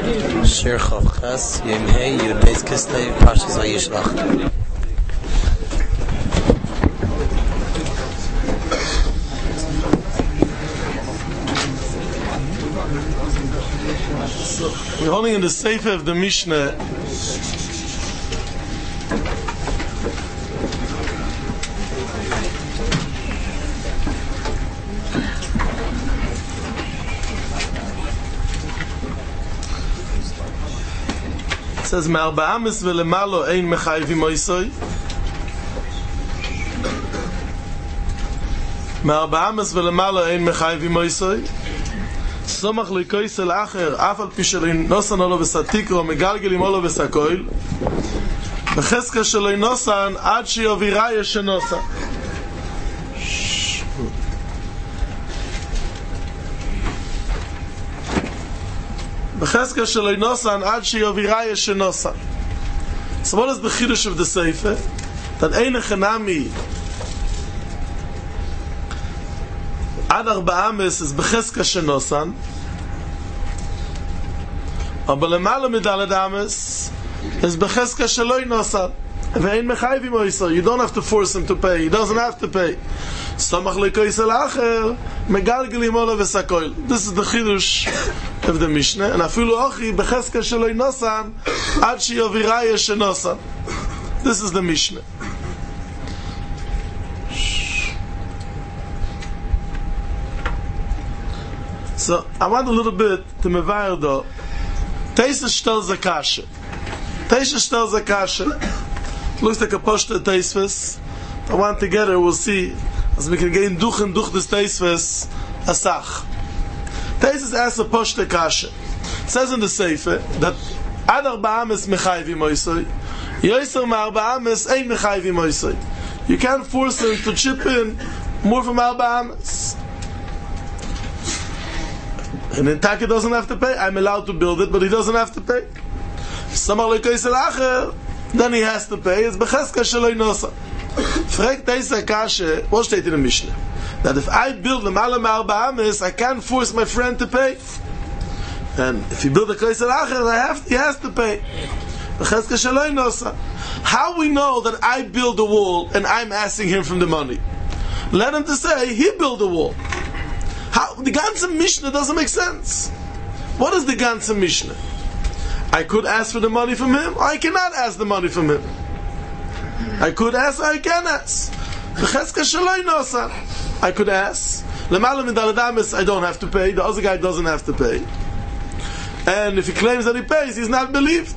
Shir Chav Ches Yom Hey Yud Beis Kislev Parshas Vayishlach. We're holding in the Sefer of the Mishnah. It says, "Me'arba ames ve'lemalo ein mechayvim oisoi." Me'arba ames ve'lemalo ein mechayvim oisoi. Somach leikois el acher, af al pi sheloi nosan olo v'satikro, megalgelim olo v'sakoil. V'cheska sheloi nosan, ad she'yovira yeshenosa. B'cheska sheloi nosan, ad she'yovira yeshenosa. So what is the chiddush of the Sefer? That ein echanami Ad arba ames is b'cheska shenosan, aber lemala midaled ames is b'cheska sheloi nosan, ve'ein mechayvim oisor. You don't have to force him to pay. He doesn't have to pay. Samach lekois el acher, megalgelim olo v'sakoil. This is the chidush of the Mishnah. And afilu ochi b'cheska sheloi nosan, ad she'yovira yeshenosan. This is the Mishnah. So, I want a little bit to mevayer though. Teisa stells a kasha. Teisa stells a kasha. Looks like a poshta teisves. I want together, we'll see, as we can gain duch and duch des teisves, asach. Teisves asks a poshta kasha. It says in the Sefer, that ad arba ames mechayvim oisoi, yoiser ma arba ames ein mechayvim oisoi. You can't force him to chip in more from arba ames. And then Taki doesn't have to pay. I'm allowed to build it, but he doesn't have to pay. Then he has to pay. It's b'cheska sheloi nosa. Frek teisa kashe. What steht in the Mishnah? That if I build lemala me'arba ames, I can't force my friend to pay. And if you build a kaisel acher, he has to pay. B'cheska sheloi nosa. How we know that I build a wall and I'm asking him from the money? Let him to say he built a wall. How, the ganze Mishnah doesn't make sense. What is the ganze Mishnah? I could ask for the money from him, or I cannot ask the money from him. I could ask, or I can ask. I could ask. I don't have to pay. The other guy doesn't have to pay. And if he claims that he pays, he's not believed.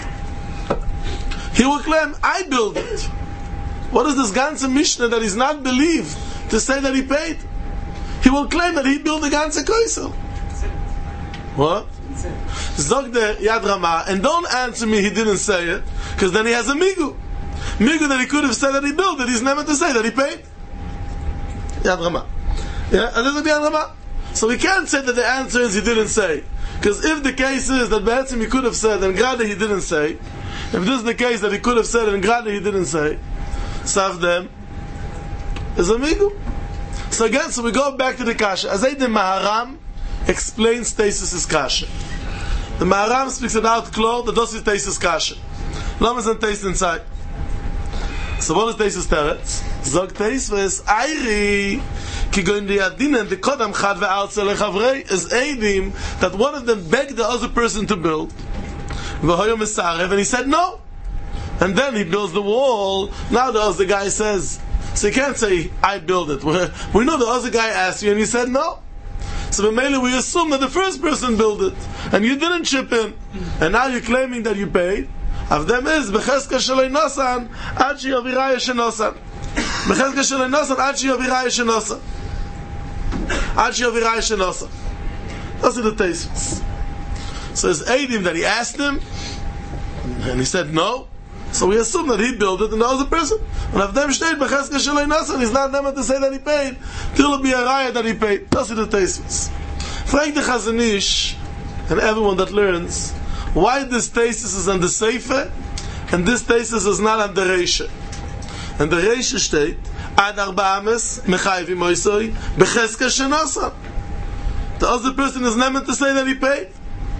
He will claim, I built it. What is this ganze Mishnah that he's not believed to say that he paid? He will claim that he built the ganze koisel. What? Zog the Yad Rama, and don't answer me he didn't say it, because then he has a migu. Migu that he could have said that he built it, he's never to say that he paid. Yad Rama. Yeah, and this is the Yad Rama. So we can't say that the answer is he didn't say. Because if the case is that Be'etzim he could have said, and Grada he didn't say, if this is the case that he could have said, and Grada he didn't say, Sav them is a migu. So again, so we go back to the kasha. Azay the Maharam explains Teisus' kasha. The Maharam speaks it out clear, the dos is Teisus' kasha. Lamas and Teis inside. So what is Teisus teretz? Zog Teisus, Ayri, ki goin di adinen, the kodam chad ve'artze lechavrei, is aidim, that one of them begged the other person to build. V'hoyo mesarev, and he said no. And then he builds the wall. Now the other guy says, so you can't say, I built it. We know the other guy asked you and you said no. So mainly we assume that the first person built it and you didn't chip in. And now you're claiming that you paid. Of them is, B'cheska sheloi nosan, ad she'yovira yeshenosan. B'cheska sheloi nosan, ad she'yovira yeshenosan. Ad she'yovira yeshenosan. Those are the tastes. So it's Eidim that he asked him and he said no. So we assume that he built it and the other person. And if them stayed b'cheska sheloi nosan, he's not them to say that he paid. Till it be a raya that he paid. That's the tastes. Frank the Chazon Ish and everyone that learns why this thesis is on the Sefer and this thesis is not on the Reisha. And the Reisha state ad arba ames mechayvim oisoi b'cheska shenosan. The other person is not meant to say that he paid.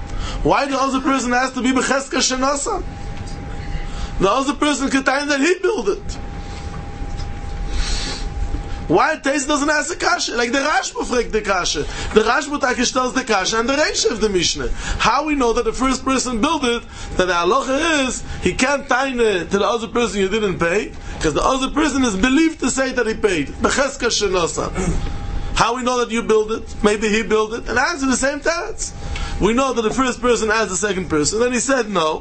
Why the other person has to be Becheska Shenosan? The other person could tell that he built it. Why Taisa doesn't ask the kasha? Like the Rashba fragt the kasha. The Rashba stells the kasha and the Reish of the Mishnah. How we know that the first person built it, that the halacha is, he can't time it to the other person you didn't pay, because the other person is believed to say that he paid. Becheska Shenosan. How we know that you built it? Maybe he built it. And answer the same teretz. We know that the first person asked the second person, and he said no.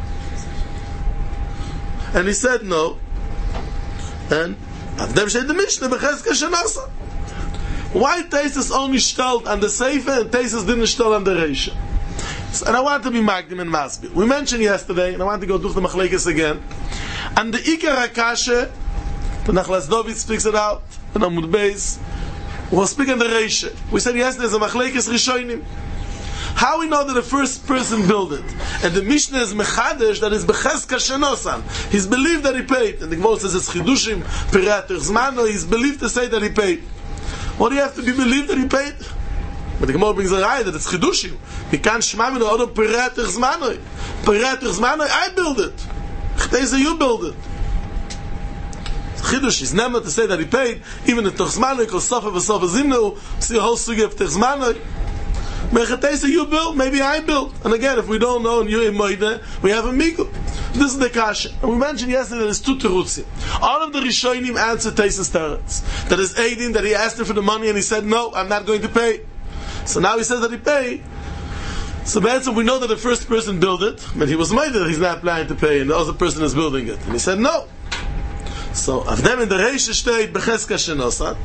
And he said no. And Avdem Shed the Mishnah Becheska Shenosan. Why Taisus only stellt on the Seifa and Taisus didn't stell on the Reisha? And I want to be Magdim and Masbir. We mentioned yesterday, and I want to go through the Machlekes again. And the Ikar HaKasha, the Nachlas David speaks it out, and Amud Beis, we'll speak on the Reisha. We said yesterday, there's a Machlekes Rishonim. How we know that the first person built it? And the Mishnah is Mechadesh, that is Becheska Shenosan. He's believed that he paid. And the Gemara says it's Chidushim, Pirater Zmano, he's believed to say that he paid. What do you have to be believed that he paid? But the Gemara brings a raya that it's Chidushim. He can't shmam in the other Pirater Zmano. Pirater Zmano, I build it. Chteza, you build it. Chidush is never to say that he paid, even if Terzmano, because Sofa v'Sofa Zimnu, see a whole sugi of Terzmano. Mechatesa, you built, maybe I built. And again, if we don't know and you're in Moide, we have a Migu. This is the Kasha. And we mentioned yesterday that there's two Terutzim. All of the Rishonim answered Taisus Teretz. That is Eidin, that he asked him for the money and he said, no, I'm not going to pay. So now he says that he paid. So that's we know that the first person built it, but he was Moide, he's not planning to pay, and the other person is building it. And he said, no. So, of them in the Reish Shteit, Becheska Shenosan,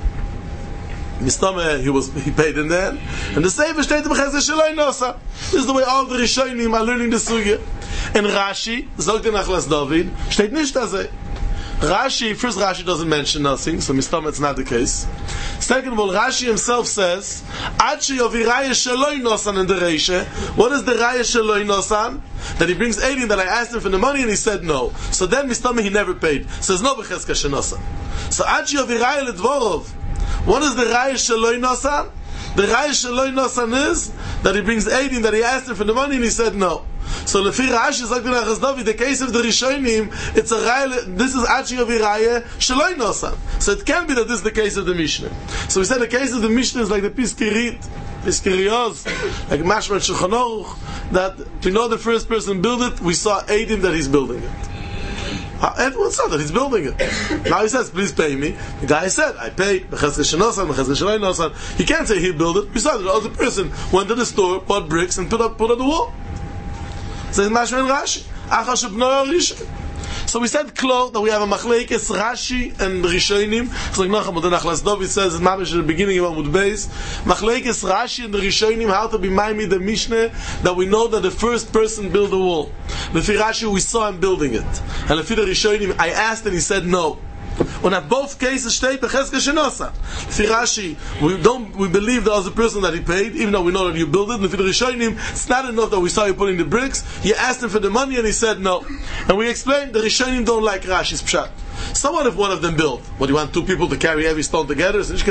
he paid in there, and the Sefer Shteit Becheska Sheloi Nosa. This is the way all the Rishonim are learning the Sugya. And Rashi, Zog the Nachlas David, Shteit Nish Tazeh. Rashi doesn't mention nothing, so Mistama it's not the case. Second of all, Rashi himself says, Ad sheyovi raya sheloi nosan in the Reisha. What is the raya sheloi nosan? That he brings 80 that I asked him for the money and he said no. So then Mistama he never paid. So there's no Becheska Shenosan. So Ad sheyovi raya ledvorov. What is the raya sheloi nosan? The raya sheloi nosan is that he brings 80 that he asked him for the money and he said no. So Lefi Rashi Zok the Nachlas David, the case of the Rishonim, it's a raya. This is Achi of Iraya Sheloi Nosan. So it can be that this is the case of the Mishnah. So we said the case of the Mishnah is like the Piskiriyos, like Mashma Shulchan Aruch, that we know the first person built it. We saw Eidim that he's building it. Everyone saw that he's building it. Now he says, please pay me. The guy said, I paid. Becheska Shenosan, Becheska Sheloi Nosan. He can't say he built it. We saw that the other person went to the store, bought bricks, and put on the wall. So Mashma and Rashi. So we said Klo that we have a Machlekes Rashi and Rishonim. So like Nacham, the Nachlas David says in Mamish at the beginning of Amud Beis, Machlekes Rashi and the Rishonim, how to be Maimi the Mishnah, that we know that the first person built the wall. Lefi Rashi, we saw him building it. And Lefi the Rishonim, I asked and he said no. And at both cases, state Becheska Shenosan. Lefi Rashi, we believe there was a person that he paid, even though we know that you built it. Lefi the Rishonim, it's not enough that we saw you putting the bricks. You asked him for the money and he said no. And we explained the Rishonim don't like Rashi's pshat. So what if one of them built? What, do you want two people to carry every stone together? So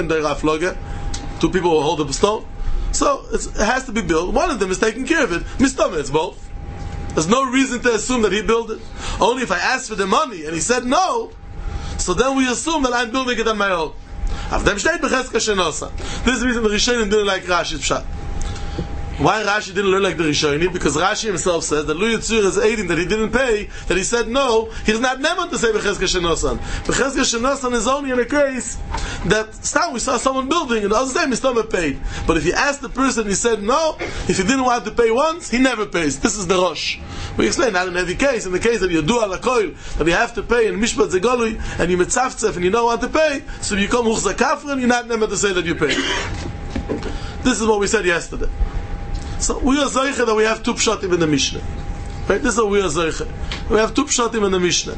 two people will hold up a stone. So it has to be built. One of them is taking care of it. Mistama, it's both. There's no reason to assume that he built it. Only if I asked for the money and he said no, so then we assume that I'm building it on my own. This is the reason the Rishonim didn't like Rashi's pshat. Why Rashi didn't learn like the Rishonim? Because Rashi himself says that Lu Yitzur is aiding that he didn't pay, that he said no, he's not never to say Becheska Shenosan. Becheska Shenosan is only in a case that we saw someone building and the other time his stomach paid. But if you asked the person and he said no, if he didn't want to pay once, he never pays. This is the Rosh. We explain that in every case. In the case that you do ala koil, that you have to pay in Mishpat Zegolui, and you mitzaftzef and you don't want to pay, so you come Huchza Kafran, you're not never to say that you pay. This is what we said yesterday. So we are Zoiche that we have two pshatim in the Mishnah. Right? This is what we are Zoiche. We have two pshatim in the Mishnah.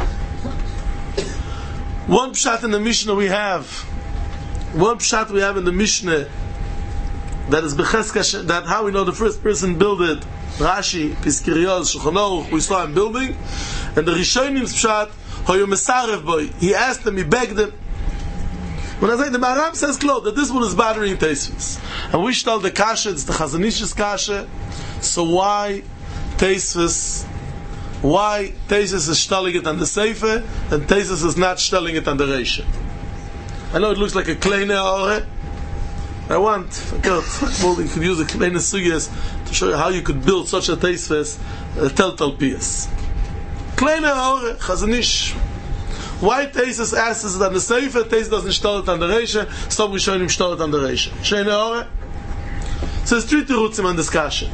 One pshat in the Mishnah we have in the Mishnah that is Becheska, that how we know the first person built it. Rashi, Piskiriyos, Shulchan Aruch, we saw him building. And the Rishonim's pshat, Hoyu Mesarev boy. He asked them, he begged them. When I say the Maharam says close that this one is bothering Teisvis, and we tell the kasha, it's the Chazanish's kasha. So why Teisves is stelling it on the Sefer and Teisves is not stelling it on the Reisha? I know it looks like a kleine ore. I could use a kleine sugyas to show you how you could build such a Teisves Teltal Pias. Kleine ore, Chazanish. Why Teisves asks it on the Sefer, Teisves doesn't stell it on the Reisha, so we show him stell it on the Reisha. Sheine ore. So there's 3 terutzim on discussion.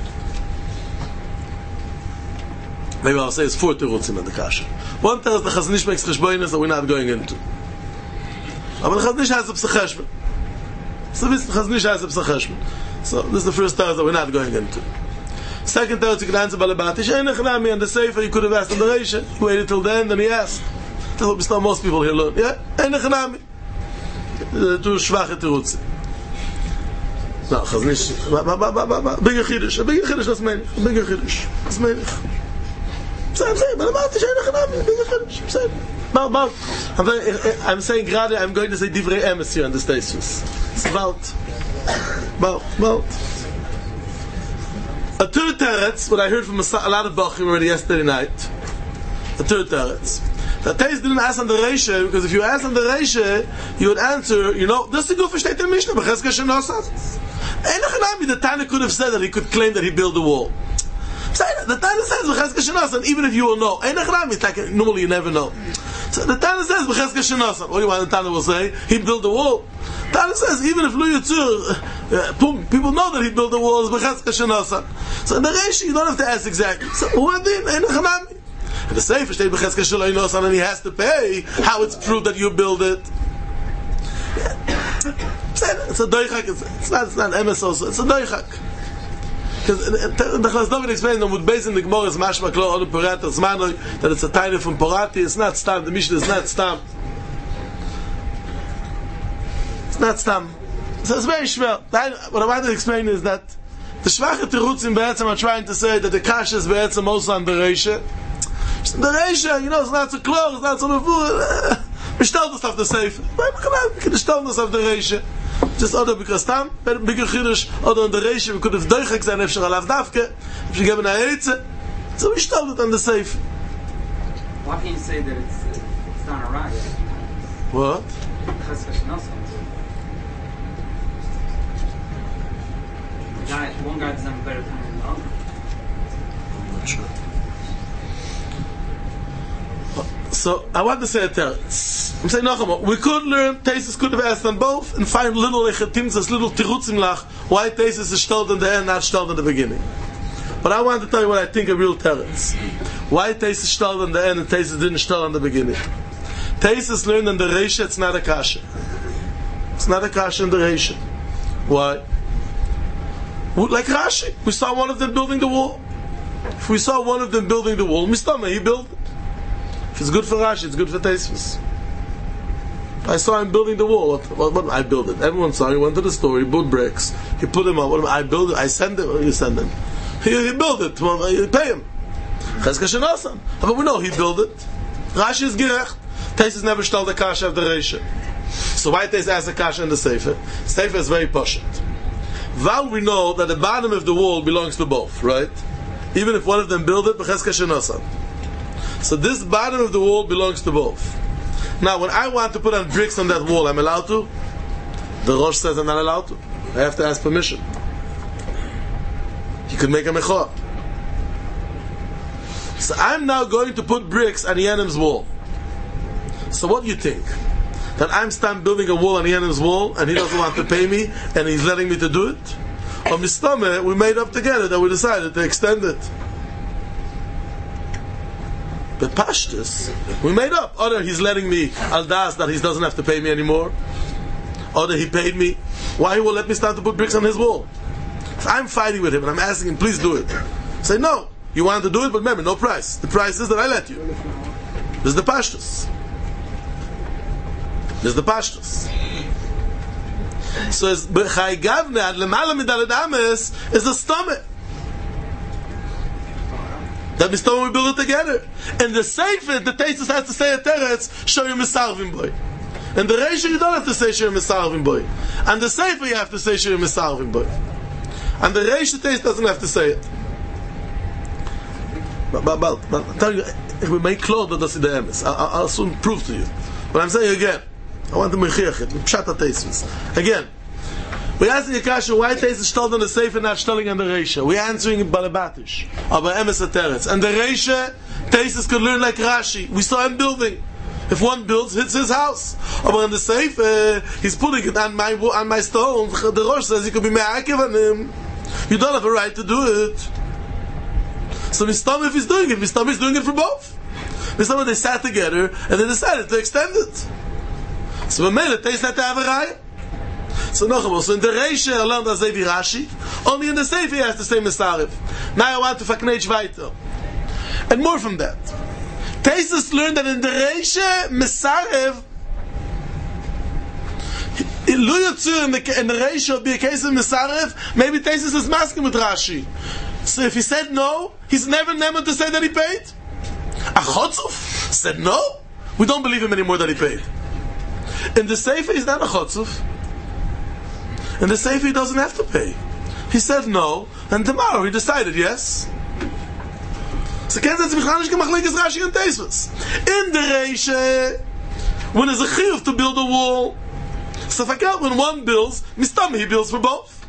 Maybe I'll say it's 4 terutzim on the kasha. One tells the Chazanish makes cheshbonos that we're not going into. But the Chazanish has a psacheshbon. So this Chazanish has a psacheshbon. So this is the first teretz that we're not going into. Second teretz you can answer balabatish. Einachnami and the Sefer you could have asked on the Reisha. He waited till then, then he asked. That's what we saw most people here learn. Yeah? Einachnami. 2 schwache terutzim. No, Chazanish. Bigger chiddush. A bigger chiddush, that's meinig. A bigger chiddush. That's meinig. I'm saying, but I'm saying, I'm going to say divrei emes here on the stage. It's about. A third teretz, what I heard from a lot of Bachim already yesterday night. A third teretz. That Teis didn't ask on the Reisha, because if you ask on the Reisha, you would answer, this is good for Shteit in Mishnah, B'chezka Shenosat. The Tana could have said that he could claim that he built the wall. The Tana says B'chezka Shenosat, even if you will know. It's like normally you never know. So the Tana says B'chezka Shenosat. What do you want the Tana will say? He built the wall. Tana says even if Lu Yitzur, people know that he built the wall, it's B'chezka Shenosat. So in the Reisha you don't have to ask exactly. So who are they? And the Sefer steht B'chezka Shenosat and he has to pay. How it's proved that you build it? It's a doichak. It's not emes also. It's a doichak. Because the Chazdavid explains that with based in the Gemara is mashma klo or Porat Zmanoi that it's a tiny from Porati. It's not stam. The Mishnah is not stam. It's not stam. So it's very schwer. What I want to explain is that the Shvache Terutzim Be'etzem are trying to say that the Kasha is Be'etzem also on the Reisha. The Reisha, it's not so close, it's not so mevur. We stell this off the Sefer. We can stell this off the Reisha. Just other because Tam, bigger Chiddush, other on the Reisha, we could have Deuchek sein, if she alav Davke, if she gave an Eitze. So we stell it on the Sefer. Why can't you say that it's not a right? What? One guy doesn't have a better time than the other. I'm not sure. So I want to say a teretz. I'm saying no, we could learn Tesis could have asked on both and find little lechitimzas, little tirutzim lach why Tesis is stalled in the end, not stalled in the beginning. But I want to tell you what I think of real teretz. Why Tesis stalled in the end and Tesis didn't stall in the beginning. Tesis learned in the Reisha, it's not a kasha. It's not a kasha in the Reisha. Why? Like Rashi, we saw one of them building the wall. If we saw one of them building the wall, Mistama, he built it. If it's good for Rashi, it's good for Teisvus. I saw him building the wall. What I built it. Everyone saw. He went to the store. He bought bricks. He put them up. I built it. I send it. You send them. He built it. Well, you pay him. Chezka Shenosam. But we know he built it. Rashi is gerecht. Teisvus never stole the kasha of the Reisha. So why Teisvus ask the kasha in the Sefer? Sefer is very poshut. While we know that the bottom of the wall belongs to both, right? Even if one of them built it, Chezka Shenosam. So this bottom of the wall belongs to both. Now, when I want to put on bricks on that wall, I'm allowed to? The Rosh says I'm not allowed to. I have to ask permission. He could make a mechor. So I'm now going to put bricks on Yanim's wall. So what do you think? That I'm building a wall on Yanim's wall and he doesn't want to pay me and he's letting me to do it? Or Mistame, we made up together that we decided to extend it. But Pashtus, we made up. Either he's letting me aldas that he doesn't have to pay me anymore, or that he paid me. Why he will let me start to put bricks on his wall? So I'm fighting with him and I'm asking him, please do it. Say no, you wanted to do it, but remember, no price. The price is that I let you. This is the Pashtus. This is the Pashtus. So it's B'chai Gavne ad lemala midaled ames is the stomach. That Mistama we build it together. And the Sefer, the Tesis has to say a teretz, show you Misarvim boy. And the Reisha you don't have to say show you Misarvim boy. And the Sefer you have to say show you Misarvim boy. And the Reisha Tesis doesn't have to say it. But I'm telling you, if we make clear that that's the emes, I'll soon prove to you. But I'm saying again, I want to mechiach it. Pshat HaTeisvus. Again, we asking the question, why Teisvus stoled on the Sefer, not stolling on the Reisha? We're answering in Balabatish, aber emes ateretz. And the Reisha, Teisvus could learn like Rashi. We saw him building. If one builds, it's his house. But in the Sefer, he's putting it on my stone. The Rosh says you could be me'akev on him. You don't have a right to do it. So Mistam, if he's doing it, Mistam is doing it for both. Mistam, they sat together and they decided to extend it. So we made it, they had to have a raya. So nochamol, so in the Reisha, I learned as Evi Rashi, only in the Sefer he has to say Mesarev. Now I want to faknech weiter. And more from that. Teisvus learned that in the Reisha, Mesarev, in the Reisha would be a case of Mesarev, maybe Teisvus is masking with Rashi. So if he said no, he's never to say that he paid. Achotzuf said no. We don't believe him anymore that he paid. In the Sefer, he's not a Chotzuf. In the Sefer, he doesn't have to pay. He said no, and tomorrow he decided yes. So can't say Mechanish Gemachlikas Rashi and Teisvus. In the Reisha, when there's a chiyuv to build a wall, so if I count when one builds, Mistam he builds for both.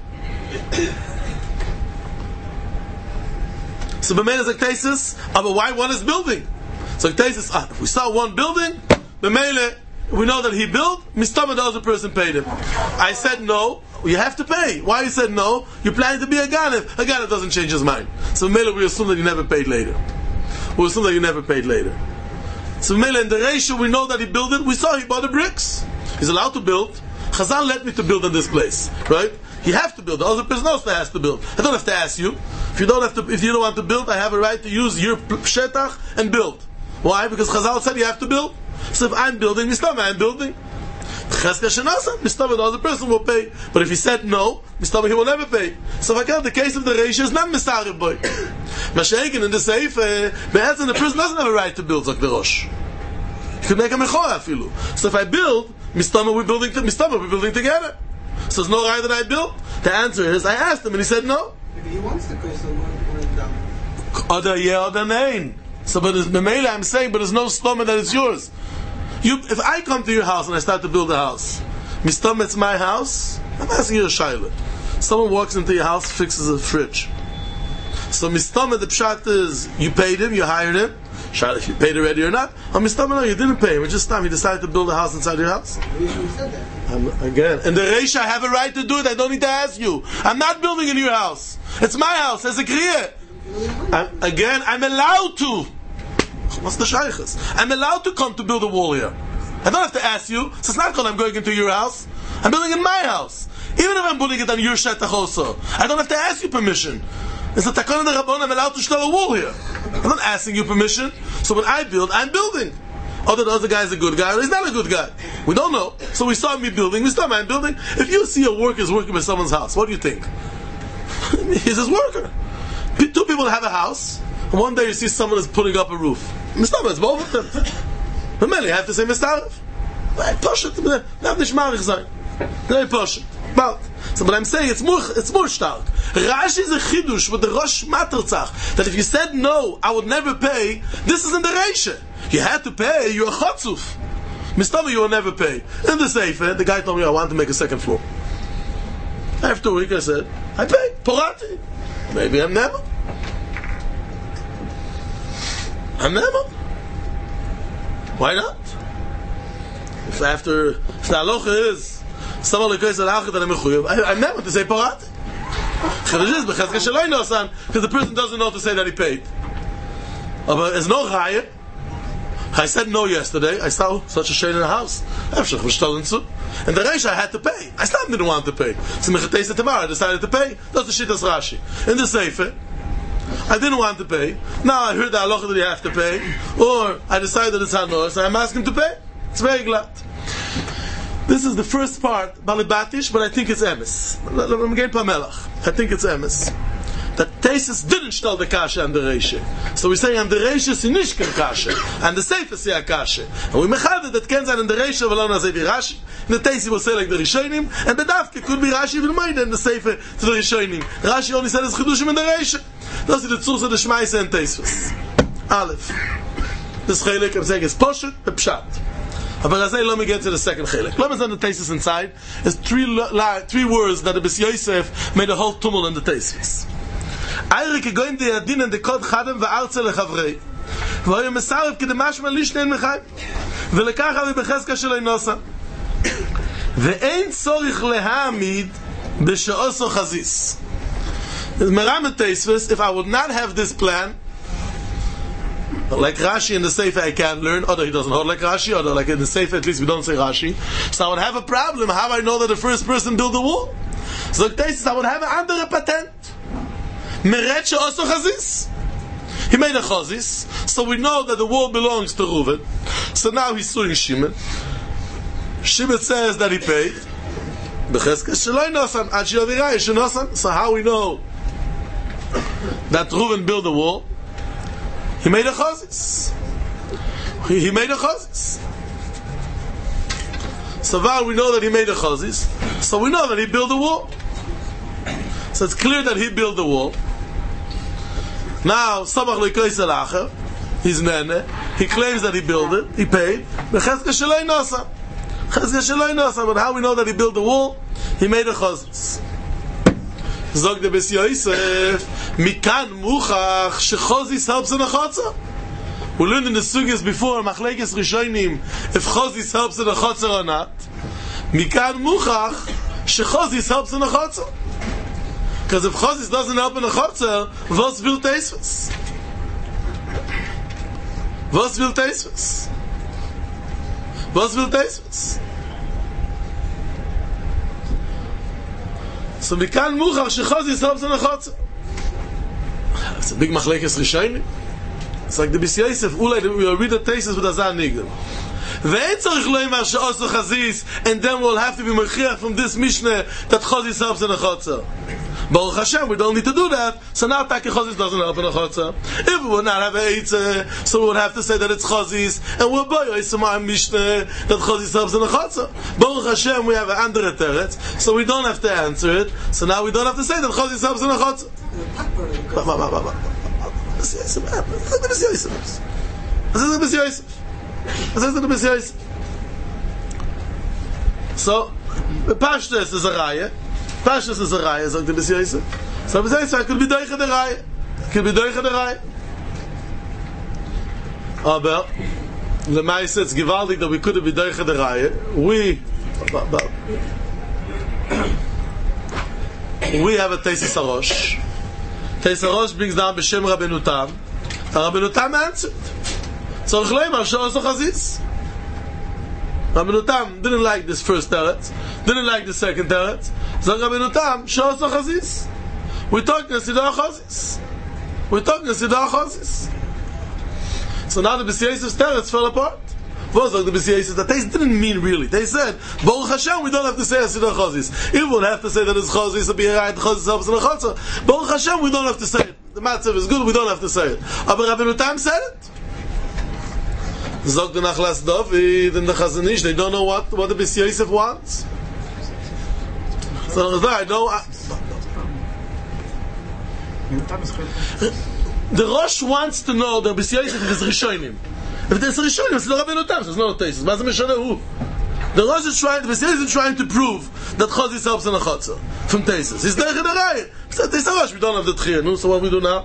So B'meila is like Teisvus, but why one is building? So like Teisvus, if we saw one building, B'meila, we know that he built, Mistam the other person paid him. I said no, you have to pay. Why you said no? You're planning to be a Ganev. A Ganev doesn't change his mind. So B'meila, we assume that you never paid later. We assume that you never paid later. So B'meila, in the ratio, we know that he built it. We saw he bought the bricks. He's allowed to build. Chazal let me to build in this place, right? You have to build. The other person also has to build. I don't have to ask you. If you don't want to build, I have a right to use your shetach and build. Why? Because Chazal said you have to build. So if I'm building, Mistam, I'm building. Cheska Shenasa, Mistam, the other person will pay. But if he said no, Mistam, he will never pay. So if I count the case of the Reisha is not Misarev boy. Mashaykin in the Sefer, Be'etzim, the person doesn't have a right to build, like the Rosh. He could make a Mechora afilu. So if I build, Mistam, we're building together. So there's no right that I built. The answer is, I asked him and he said no. Maybe he wants the coastal one down. Other yeah, other name. So but B'meila I'm saying, but there's no stomach that it's yours. If I come to your house and I start to build a house, Mistam, it's my house, I'm asking you a shayla. Someone walks into your house, fixes a fridge. So Mistam, the pshat is, you paid him, you hired him. Shayla, if you paid already or not. Or Mistam, no, you didn't pay him. It's just time he decided to build a house inside your house. Maybe he said that. Again, in the Reisha, I have a right to do it. I don't need to ask you. I'm not building in your house. It's my house. As a kriya. I'm allowed to. What's the shaykhs? I'm allowed to come to build a wall here. I don't have to ask you. So it's not because I'm going into your house. I'm building in my house. Even if I'm building it on your shetach also, I don't have to ask you permission. It's a takon de Rabbon. I'm allowed to shtel a wall here. I'm not asking you permission. So when I build, I'm building. Other the other guy's a good guy, or he's not a good guy. We don't know. So we saw me building. We saw I'm building. If you see a worker working in someone's house, what do you think? He's his worker. Two people have a house. And one day you see someone is putting up a roof. Mistam, it's both of them. But man, you have to say Mistarev. Push it. Not nishmarich zayin. Very push it. But so, but I'm saying it's more stark. Rashi is a chidush with the Rosh Matertzach that if you said no, I would never pay. This is in the Reisha. You had to pay. You're a chotzuf. Mistam, you will never pay. In the Sefer, the guy told me I want to make a second floor. After a week, I said I pay. Porati. Maybe I'm never. Why not? If the halacha is someone like said that I'm never to say parati. Because the person doesn't know to say that he paid. But there's no chayah. I said no yesterday. I saw such a shade in the house. And the Reisha I had to pay. I still didn't want to pay. So tomorrow I decided to pay. That's the shittas Rashi. In the Sefer, I didn't want to pay. Now I heard the halacha that you have to pay, or I decided it's hanor, so I'm asking to pay. It's very glad. This is the first part, Balibatish, but I think it's emes. I think it's emes. That Teisvus didn't stell the kasha and the Reisha. So we say on the Reisha is nicht kein kasha, and the Sefer is a kasha. And we mechaded that can in the Reisha v'lo nazeh Rashi. And the Teisvus will say like the Rishonim, and the Dafke could be Rashi v'lmoide and the Sefer to the Rishonim. Rashi only said it's chidushim in the Reisha. Das ist die Zuse des Schmeiße and Teisvus. Aleph. This chelik, I'm saying, is Poshet, the Pshat. But as let me get to the second chelik. Let me send the thesis inside. It's three words that the Bes Yosef made a whole tumult in the thesis. Eirik going the Adin and the Kod Chadam va'arze lechavrei. V'hoyim mesaref k'de mashma lishnein mechayim. V'lekach avi bechezka sheloi nosa. Ve'ein tzorich lehamid b'she'oso chazis. Meramet thesis, if I would not have this plan, like Rashi in the Sefer I can't learn, although he doesn't hold like Rashi, although like in the Sefer at least we don't say Rashi, so I would have a problem. How I know that the first person built the wall? So the thesis, I would have an andere patent. Meret she'oso chazis. He made a chazis, so we know that the wall belongs to Reuven. So now he's suing Shimon. Shimon says that he paid. So how we know that Reuven built the wall? He made a chazis. He made a chazis. So now we know that he made a chazis. So we know that he built the wall. So it's clear that he built the wall. Now, Samach le'kois alacher, he's nene. He claims that he built it. He paid. Bechezka sheloi nosa. Chezka sheloi nosa. But how we know that he built the wall? He made a chazis. Zog the Bes Yosef, mikan muchach shechozis helps in a chotzer. We learned in the sugis before, machlekes rishonim, if chozis helps in a chotzer or not. Mikan muchach shechozis helps in a chotzer. Because if chozis doesn't help in a chotzer, vos vil teisvus. Vos vil teisvus. Vos vil teisvus. So mikan muchach shechozis helps in a chotzer. It's a big machlekes rishonim. It's like the Bes Yosef, ulay, we'll read the tesis with Azan Nigel. Ve'en tzorich loimar she'oso chazis, and then we'll have to be mechiach from this Mishnah that chazis helps in a chotzer. Baruch Hashem, we don't need to do that. So now Taki chazis doesn't help in a chotzer. If we would not have a eitzah, so we would have to say that it's chazis, and we'll buy a Yisma Mishnah that chazis helps in a chotzer. Baruch Hashem, we have an andere teretz, so we don't have to answer it. So now we don't have to say that chazis helps in a chotzer. This is the Bes Yosef. So, the Pashtus is a raya. Pashtus is a raya, sagt the Bes Yosef. So, Bes Yosef could be doiche the raya. Aber, the Maise, it's gewaltig that we couldn't be doiche the raya. We have a Tesis Arosh. Tesis Arosh brings down B'Shem Rabbeinu Tam. And Rabbeinu Tam answered. So Chleimar she'oso chazis. Rabbeinu Tam didn't like this first teretz, didn't like the second teretz. So Rabbeinu Tam she'oso chazis. We're talking Siddur chazis. So now the Bes Yosef's teretz fell apart. Was like the Bes Yosef that they didn't mean really. They said, Baruch Hashem, we don't have to say Siddur chazis. If we would have to say that it's chazis, it'd be right. Chazis helps in a chotzer. Baruch Hashem, we don't have to say it. The matzav is good. We don't have to say it. But Rabbeinu Tam said it. Zog the Nachlas David and the Chazon Ish, they don't know what the Bes Yosef wants. So I know. The Rosh wants to know the Bes Yosef is Rishonim. If there's Rishonim, it's not Rabbeinu Tam, so it's not a thesis. The Rosh is trying, the Bes Yosef is trying to prove that Chazis helps in a Chotzer from thesis. He's there in the Raya. He said, "This Rosh, we don't have the Tchiyah." So what we do now?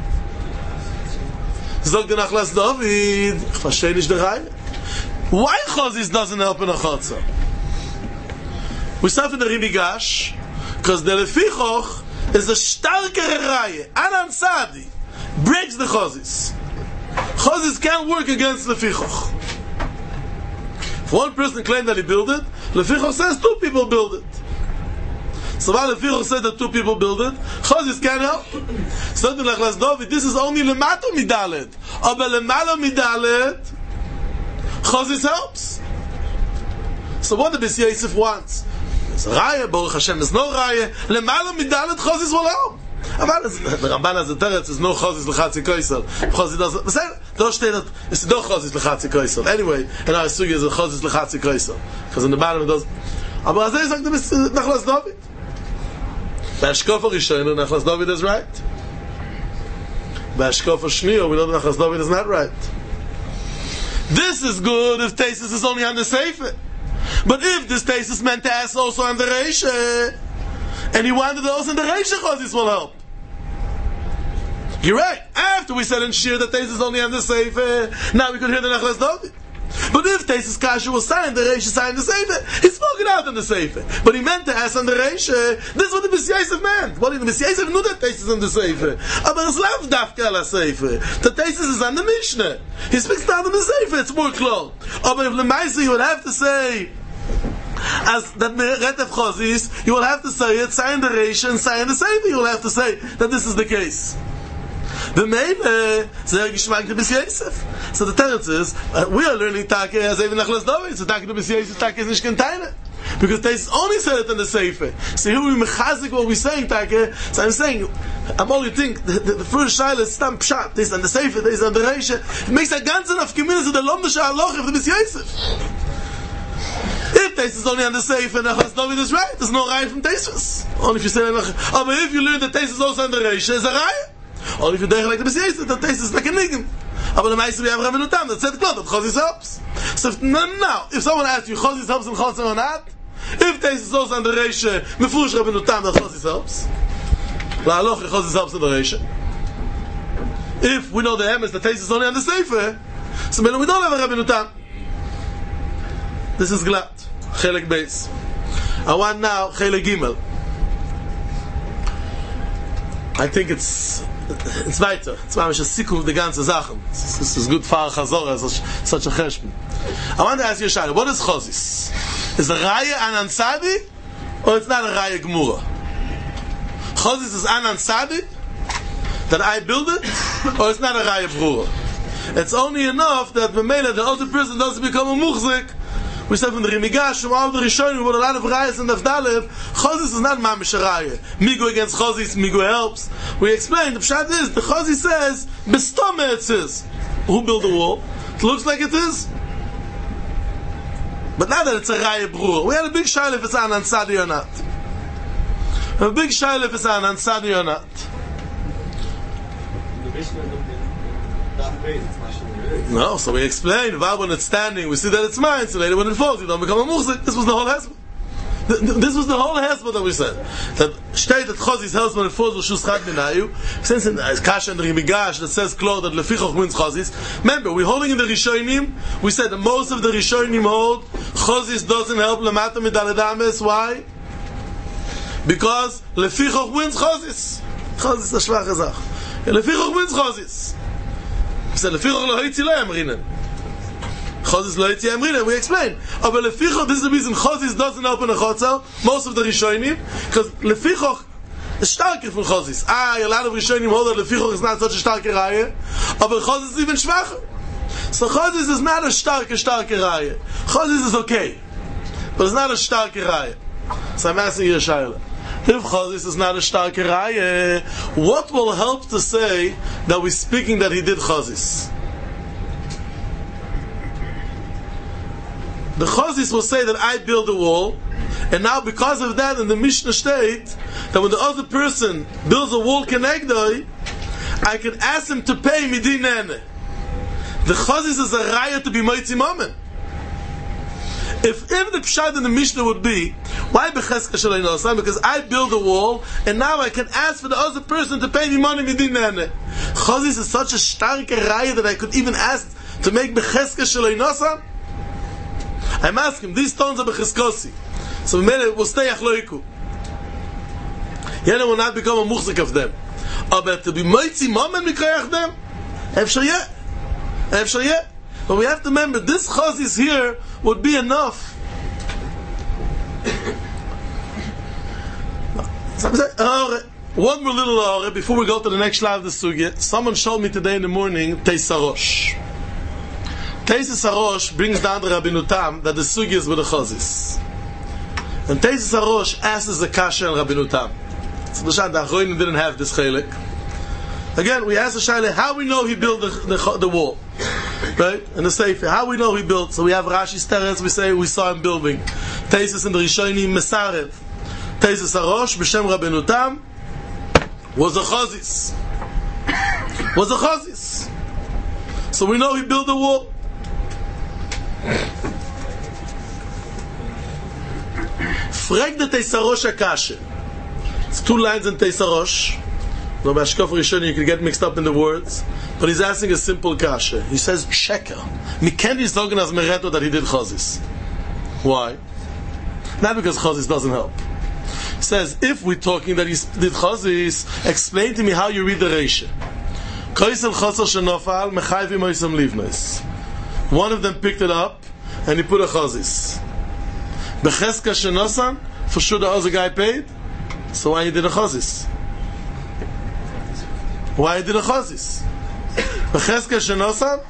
Zog the Nachlas David, verstehe nicht der Reihe. Why Chazis doesn't help in a chotzer? We start in the Rimigash, because the Lefichoch is a starkere Reihe. Anan Sadi breaks the Chazis. Chazis can't work against Lefichoch. If one person claimed that he built it, Lefichoch says two people build it. So while Lefichoch said that two people build it, Chazis can't help. Something like Las David, this is only Lemato Midalet. Aber Lemalo Midalet, Chazis helps. So what the Bes Yosef wants? There's a Raya, Baruch Hashem, there's no Raya. Lemalo Midalet, Chazis will help. The Ramban has a teretz, there's no Chazis L'chatzi Koisel. Chazis doesn't, don't say that, it's no Chazis L'chatzi Koisel. Anyway, and our sugi is a Chazis L'chatzi Koisel. Because in the bottom it does. Aber Azay sagt the Nachlas David. Bashkofa Rishon, Nachlas David is right. Bashkofa Shniya, we know that Nachas David is not right. This is good if Taisus is only on the Sefer. But if this Taisus meant to ask also on the Reisha, and he wanted also in the Reisha, Chazis will help. You're right. After we said in Shir that Taisus is only on the Sefer, now we could hear the Nachas David. But if Taisus Kasha was signed, the Reisha signed the Sefer, he spoke it out in the Sefer. But he meant to ask on the Reisha, this is what the Messiah meant. What the Messiah knew that Taisus is on the Sefer. Aber it's left Dafka ala Sefer. The Taisus is on the Mishnah. He speaks down in the Sefer, it's more close. Aber if Lemaisi, you would have to say, as that Retef Chazis, you will have to say it, sign the Reisha and sign the Sefer. You will have to say that this is the case. The main so the tenets is we are learning Take as even Nachlas David, so Take the B'Yosef Take is nicht container because they only said it in the Sefer. So here we mechazik what we're saying Take. So I'm saying I'm only think the first shaila is stam pshat. This and the Sefer, this and the Reisha. It makes a ganz enough community of the Lomdasha Aloch of the B'Yosef. If Taisus is only on the Sefer, Nachlas David is right. There's no raya from Taisus. Only if you say but if you learn that Taisus is also on the Reisha, is a raya. Or if you don't like the B'Yosef, that Taisus is like a nigam. But the Ma'aseh we have Rabbeinu Tam that said close that Chazis helps. So now, if someone asks you Chazis helps in Chazis or not, if Taisus is also on the Reisha, Mefush Rabbeinu Tam that Chazis helps. La'aloch Chazis helps in the Reisha. If we know the Emes that Taisus is only on the Sefer, so we don't have a Rabbeinu Tam. This is Glat, Chelek Beis. I want now Chelek Gimel. I think it's weiter. It's mamish a sikum of the ganze Sachen. This is good for Chazorah, such a cheshbon. I want to ask you a shayla. What is Chazis? Is the Raya Anan Sadi, or it's not a Raya Gemura? Chazis is Anan Sadi, that I build it, or it's not a Raya Brura? It's only enough that the other person doesn't become a muchzik. We said from the Rimigash, from all the Rishonim, we got a lot of Rayas and Avdalev. Chazis is not mamish a Raya. Migu against Chazis, Migu helps. We explained, the Pshat is, the Chazi says, Bestome it says. Who built the wall? It looks like it is. But not that it's a Raya Brura. We had a big shayla if it's an Ansadi or not. A big shayla if it's an Ansadi or not. The Mishnah looked in that phase, it's not. No, so we explained, when it's standing, we see that it's mine, so later when it falls, you don't become a muhzik. This was the whole hesbah. This was the whole hesbah that we said. That state that Chazis helps when it falls, L'shus Chad Minayu, since in Kasha and Rimigash that says Klo, that Lefichoch wins Chazis. Remember, we're holding in the Rishonim, we said that most of the Rishonim hold, Chazis doesn't help Lamata Midaledames. Why? Because Lefichoch wins Chazis. Chazis is a schwache Zach. Lefichoch wins Chazis. So Lefichoch lo hitzi lo yamrinen. Chazis lo hitzi yamrinen. We explain. But Lefichoch, this is the reason Chazis doesn't open a chotzel. Most of the Rishonim, because Lefichoch is starker from Chazis. A lot of Rishonim hold that Lefichoch is not such a starke Reihe. But Chazis is even schwacher. So Chazis is not a starke Reihe. Chazis is okay, but it's not a starke Reihe. So I'm asking you a shayla. If Chazis is not a starke Reihe, what will help to say that we're speaking that he did Chazis? The Chazis will say that I build a wall, and now because of that in the Mishnah state, that when the other person builds a wall kenegdoi, I can ask him to pay midinene. The Chazis is a Raya to be moitzi moment. If the pshat in the Mishnah would be, why becheska shalei nosam? Because I build a wall, and now I can ask for the other person to pay me money midinene. Chazis is such a starke Raya that I could even ask to make becheska shalei nosam. I'm asking, these stones are becheskosi, so we'll stay achloiku. Yena will not become a muchzik of them. But to be moitzi moment mikrayach them, efshar yeh. But we have to remember, this Chazis here would be enough. One more little before we go to the next slide of the sugya. Someone showed me today in the morning Teis Harosh. Teis Harosh brings down the Rabbeinu Tam that the sugya is with the Chazis. And Teis Harosh asks the kasha and Rabbeinu Tam. So the Achronim didn't have this chelik. Again, we ask the Shaila how we know he built the wall. Right? And the Sefer, how we know he built. So we have Rashi's Teretz, we say we saw him building. Teisus in the Rishonim Mesarev. Teisus Harosh, B'Shem Rabbeinu Tam, was a Chazis. was a chazis. So we know he built a wall. Frag the Teisarosh Akashe. It's 2 lines in Teisarosh. No, by Ashkaf Rishon you can get mixed up in the words. But he's asking a simple kasha. He says, Sheker. Miken is talking as Mereto that he did chazis. Why? Not because chazis doesn't help. He says, if we're talking that he did chazis, explain to me how you read the Reisha. Koisel chasar shenofal, mechayvi moisam livnos. One of them picked it up, and he put a chazis. Becheska shenosan, for sure the other guy paid, so why he did a chazis? Why he did a chazis? Becheska shenosan?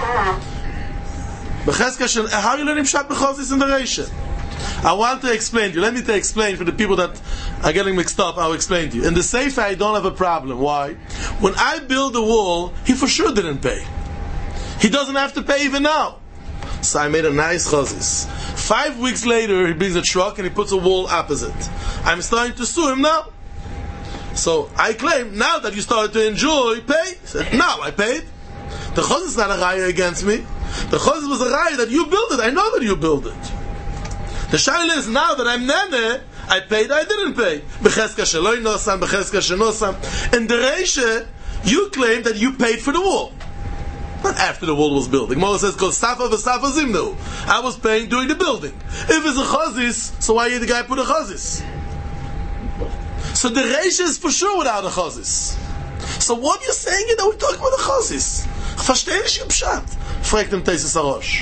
How you learn him shat bechazis in the Reisha? I want to explain to you. Let me explain for the people that are getting mixed up. I'll explain to you. In the Sefer, I don't have a problem. Why? When I build a wall, he for sure didn't pay. He doesn't have to pay even now. So I made a nice chazis. 5 weeks later, he brings a truck and he puts a wall opposite. I'm starting to sue him now. So I claim, now that you started to enjoy, pay. He said, now I paid. The chazis is not a raya against me. The chazis was a raya that you built it. I know that you built it. The shaila is now that I'm nene, I paid, I didn't pay. Becheska sheloi nosam, becheska shenosam. In the Reisha, you claim that you paid for the wall. Not after the wall was built. The Gemara says, "Kol safa v'safa zimnu." I was paying during the building. If it's a chazis, so why did the guy put a chazis? So the Reisha is for sure without a chazis. So what you're saying is that we're talking about a chazis. Ich verstehe nicht im Pshat. Fragt dem Teisus Arosh.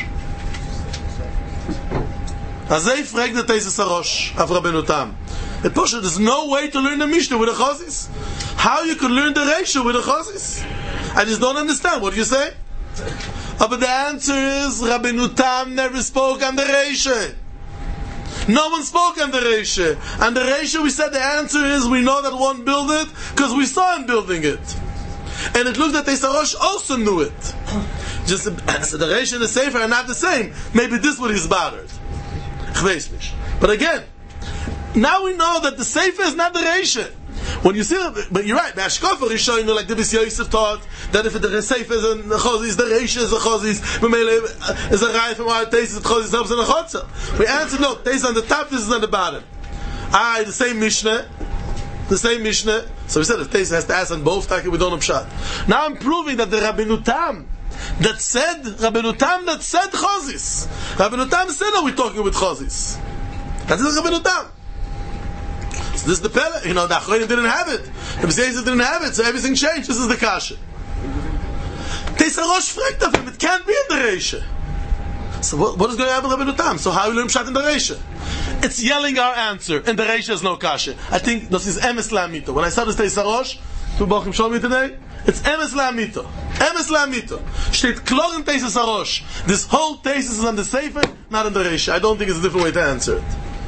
Azay fragt the Teisus Arosh of Rabbeinu Tam. There's no way to learn the Mishnah with a chazis. How you could learn the Reisha with a chazis? I just don't understand. What do you say? But the answer is Rabbeinu Tam never spoke on the Reisha. No one spoke on the Reisha. And the Reisha, we said the answer is we know that one built it because we saw him building it. And it looks that Teisarosh also knew it. Just so the Reisha and the Sefer are not the same. Maybe this one is bothered. But again, now we know that the Sefer is not the Reisha. When you see that, but you're right, Be'ashkofer is showing like the Bis Yosef taught that if the Sefer is a chazis, the Reisha is a chazis, Memele is a Rai from our Teisus, chazis helps in a chotzer. We answered, no, Teisus on the top, this is on the bottom. The same Mishnah. So we said if Teisus has to ask on both, we don't have shot. Now I'm proving that the Rabbeinu Tam that said chazis. Rabbeinu Tam said that we're talking with chazis. That is Rabbeinu Tam. So this is the Pele. The Achronim didn't have it. The B'Seizer didn't have it. So everything changed. This is the Kasha. Teisarosh fragt of him. It can't be in the Reisha. So what is going to happen with Rabbeinu Tam? So how will you learn Pshat in the Reisha? It's yelling our answer. In the Reisha is no Kasha. I think this is Emes La'amito. When I saw this Teisarosh, two Bochum show me today, it's Emes La'amito. Emes La'amito. Steht klar in Teisarosh. This whole Teisus is on the Sefer, not in the Reisha. I don't think it's a different way to answer it.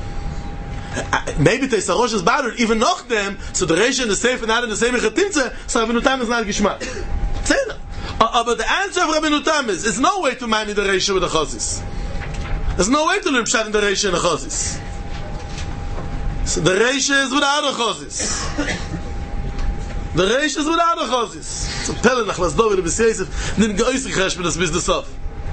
Maybe Teisarosh is bothered even noch them, so the Reisha and the Sefer not in the same Chatinze, so Rabbeinu Tam is not Gishmak. But the answer of Rabbeinu Tam is, there's no way to manage the Reisha with the Chazis. There's no way to learn Pshat in the Reisha and the Chazis. So the Reisha is without a Chazis. The Reisha is without a Chazis. So Pele nach Lasdov in the Bis Yosef, didn't go Yisrik Cheshbon das business off.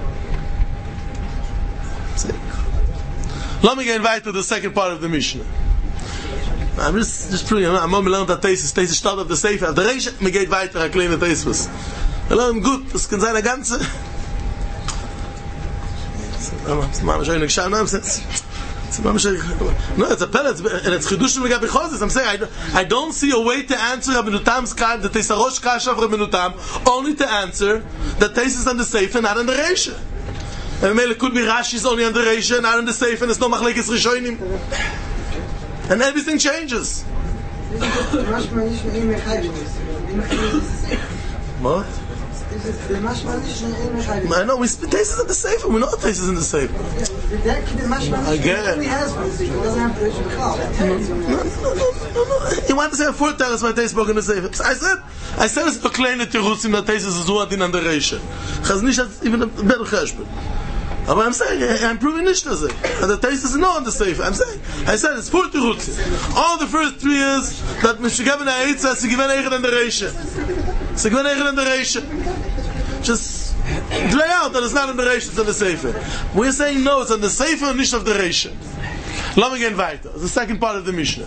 Let me get weiter to the second part of the Mishnah. I'm just proving, I'm going to learn that Teisus started of the Sefer. The Reisha, me geht weiter, a kleine Teisus. I learn good, das kann sein, a ganze. No, it's a pellet, and it's Chidushim Megab B'chozis. I'm saying, I don't see a way to answer Rabbeinu Tam's Kaim, the Teisarosh Kasha of Rabbeinu Tam, only to answer that Teisus on the Sefer, not on the Reisha. And it could be Rashi's only on the Reisha, not on the Sefer, and it's no Machlekes Rishonim. And everything changes. What? I know, we spit Teisus in the Sefer, we know Teisus in the Sefer. Again. No. You want to say a fourth time, that's why Teisus spoke in the Sefer. I said it's a kleine Terutzim that Teisus is doing on the Reisha. Chaz nicht even a better cheshbon. But I'm saying, I'm proving nicht das. And the taste is not on the safe. I said it's 40 roots. All the first 3 years that Mr. Gavin Eitz says, sie gewinnen eigen in der Reische. Sie gewinnen eigen in der Reische. Just lay out that it's not in the Reische, it's in the safe. We're saying no, it's in the safe and nicht auf der Reische. Lass mich gehen weiter. It's the second part of the Mishnah.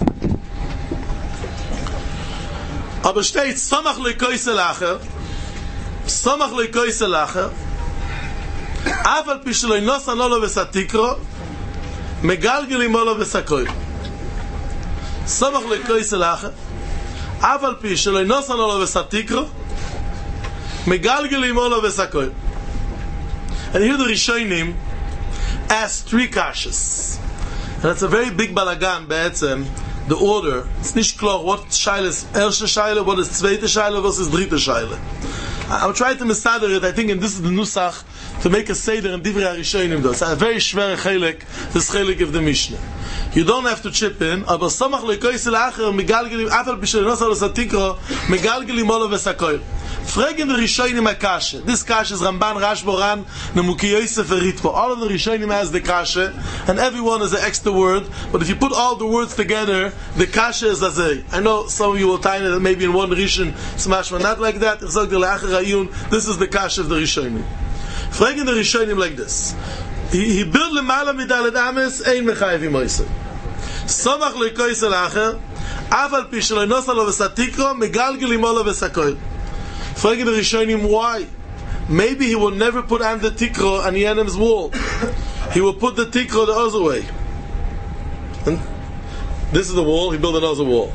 Aber steht, Samach leikoise lacher, Samach leikoise lacher, אף על פי שלא ינוס עלו וסתיקרו מגלגלים עלו וסקוי סמך לקויס לאחר אף על פי שלא ינוס עלו וסתיקרו מגלגלים עלו וסקוי. And here the Rishonim ask 3 kashas, and it's a very big balagan בעצם the order. It's nicht klar what shaila is erste shaila, what is zweite shaila, what is dritte shaila. I'm trying to misader it. I think, and this is the nusach to make a seder in divrei harishonim. It's a very schwere chelik, this chelik of the Mishnah. You don't have to chip in. Aber samach leikois lacher megalgelim afal b'shelenos al satikro megalgelim olav v'sakoil. Fragen the Rishonim a kasha. This kasha is Ramban, Rashboran, Nemuki Yosef, and Ritva. All of the Rishonim has the kasha, and everyone is an extra word. But if you put all the words together, the kasha is azay. I know some of you will tie it maybe in one Rishon, smashma, not like that. This is the kasha of the Rishonim. Fragen the Rishonim like this. He built lemala midaled ames ein mechayev imoyse. Samach leikois lacher, afal pi shelo nos alo v'satikro megalgelim olav v'sakoil. Fragen the Rishonim why. Maybe he will never put on the tikro on Yenem's wall. He will put the tikro the other way. And this is the wall, he built another wall.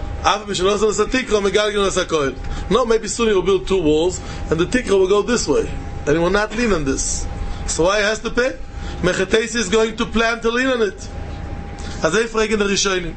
No, maybe soon he will build 2 walls, and the tikro will go this way, and he will not lean on this. So why he has to pay? Mechatesi is going to plan to lean on it. Azay fragen the Rishonim.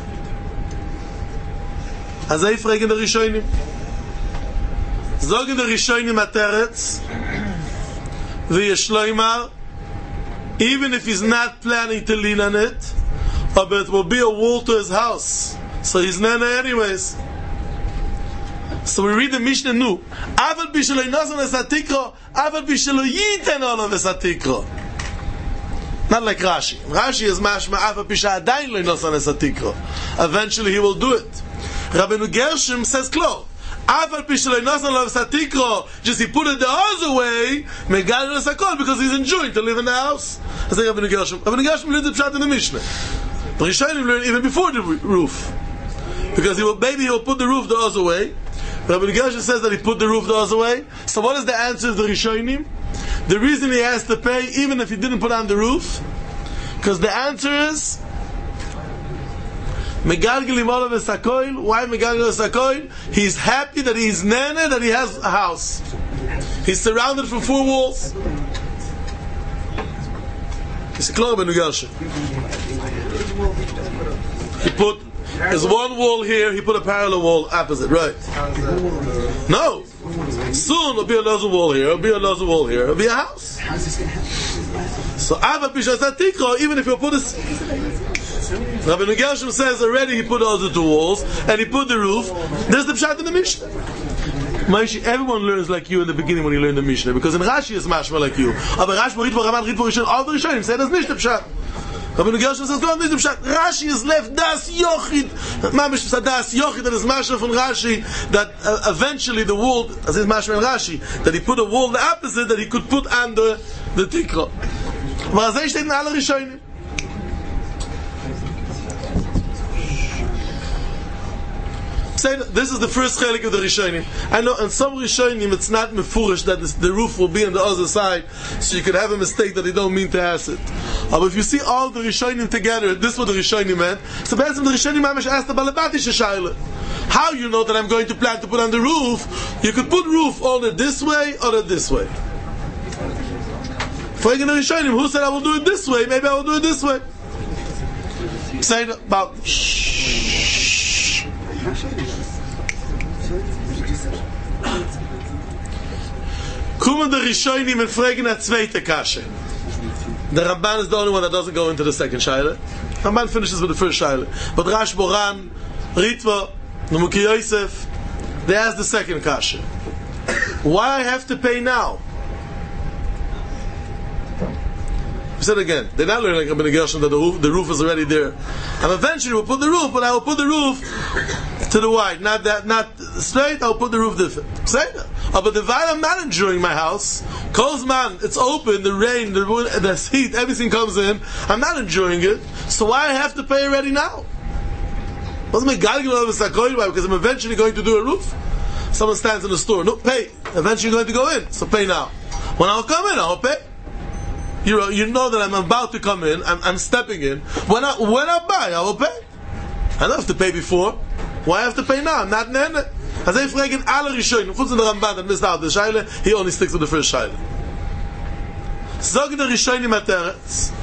Azay fragen the Rishonim. Zogen the Rishonim ateretz, v'yeshloimar, even if he's not planning to lean on it, but it will be a wall to his house, so he's nana anyways. So we read the Mishnah nu. Aval b'shelo yinosan esatikro, aval b'shelo yiten olav esatikro. Not like Rashi. Rashi is mashma aval b'shelo adayin lo yinosan esatikro. Eventually he will do it. Rabbeinu Gershom says close. Just he put it the other way, because he's enjoying to live in the house. I say Rabbeinu Gershom. Rabbeinu Gershom learned the pshat in the Mishnah. The Rishonim learned even before the roof, because maybe he will put the roof the other way. Rabbeinu Gershom says that he put the roof the other way. So what is the answer of the Rishonim? The reason he has to pay, even if he didn't put on the roof, because the answer is Megalgelim olav v'sakoil. Why megalgelim v'sakoil? He's happy that he's nana, that he has a house. He's surrounded from 4 walls. He put there's 1 wall here, he put a parallel wall opposite, right? No. Soon there'll be another wall here, there'll be another wall here, there'll be a house. So even if you put this, Rabbeinu Gershom says already he put all the 2 walls and he put the roof. There's the pshat in the Mishnah. Everyone learns like you in the beginning when you learn the Mishnah, because in Rashi is mashma like you. Aber Rashi, Ritva, Raman, Ritva, Rishon, all the Rishonim say that's nicht the pshat. Rabbeinu Gershom says no, nicht the pshat. Rashi is left das yochid. Mamish das yochid, that is mashma from Rashi, that eventually the wall, as is mashma in Rashi, that he put a wall the opposite that he could put under the tikro. Aber das steht in alle Rishonim. This is the first chelik of the Rishonim. I know in some Rishonim it's not mefurish that the roof will be on the other side, so you could have a mistake that they don't mean to ask it. But if you see all the Rishonim together, this is what the Rishonim meant. So basically the Rishonim mamish asked the Balabatish Shaila. How you know that I'm going to plan to put on the roof? You could put roof on it this way or this way. For the Rishonim, who said I will do it this way? Maybe I will do it this way. Say about Kommen the Rishonim and fragen a zweite kashe. The Ramban is the only one that doesn't go into the second shaila. Ramban finishes with the first shaila. But Rashboran, Ritva, Nemuki Yosef, they ask the second kashe. Why I have to pay now? We said again, they're not learning like a Gershon that the roof is already there. And eventually we'll put the roof, but I will put the roof to the wide, not straight. I'll put the roof different. Say that. But the while I'm not enjoying my house, man, it's open, the rain, the heat, everything comes in. I'm not enjoying it. So why I have to pay already now? Because I'm eventually going to do a roof. Someone stands in the store, no, pay. Eventually you're going to go in, so pay now. When I'll come in, I'll pay. You know that I'm about to come in, I'm stepping in. When I buy, I will pay. I don't have to pay before. Why I have to pay now? I'm not nene. As I fragen alle Rishonim, chutz in the Ramban, that missed out the Shaila, he only sticks with the first Shaila. Zog the Rishonim Ateretz.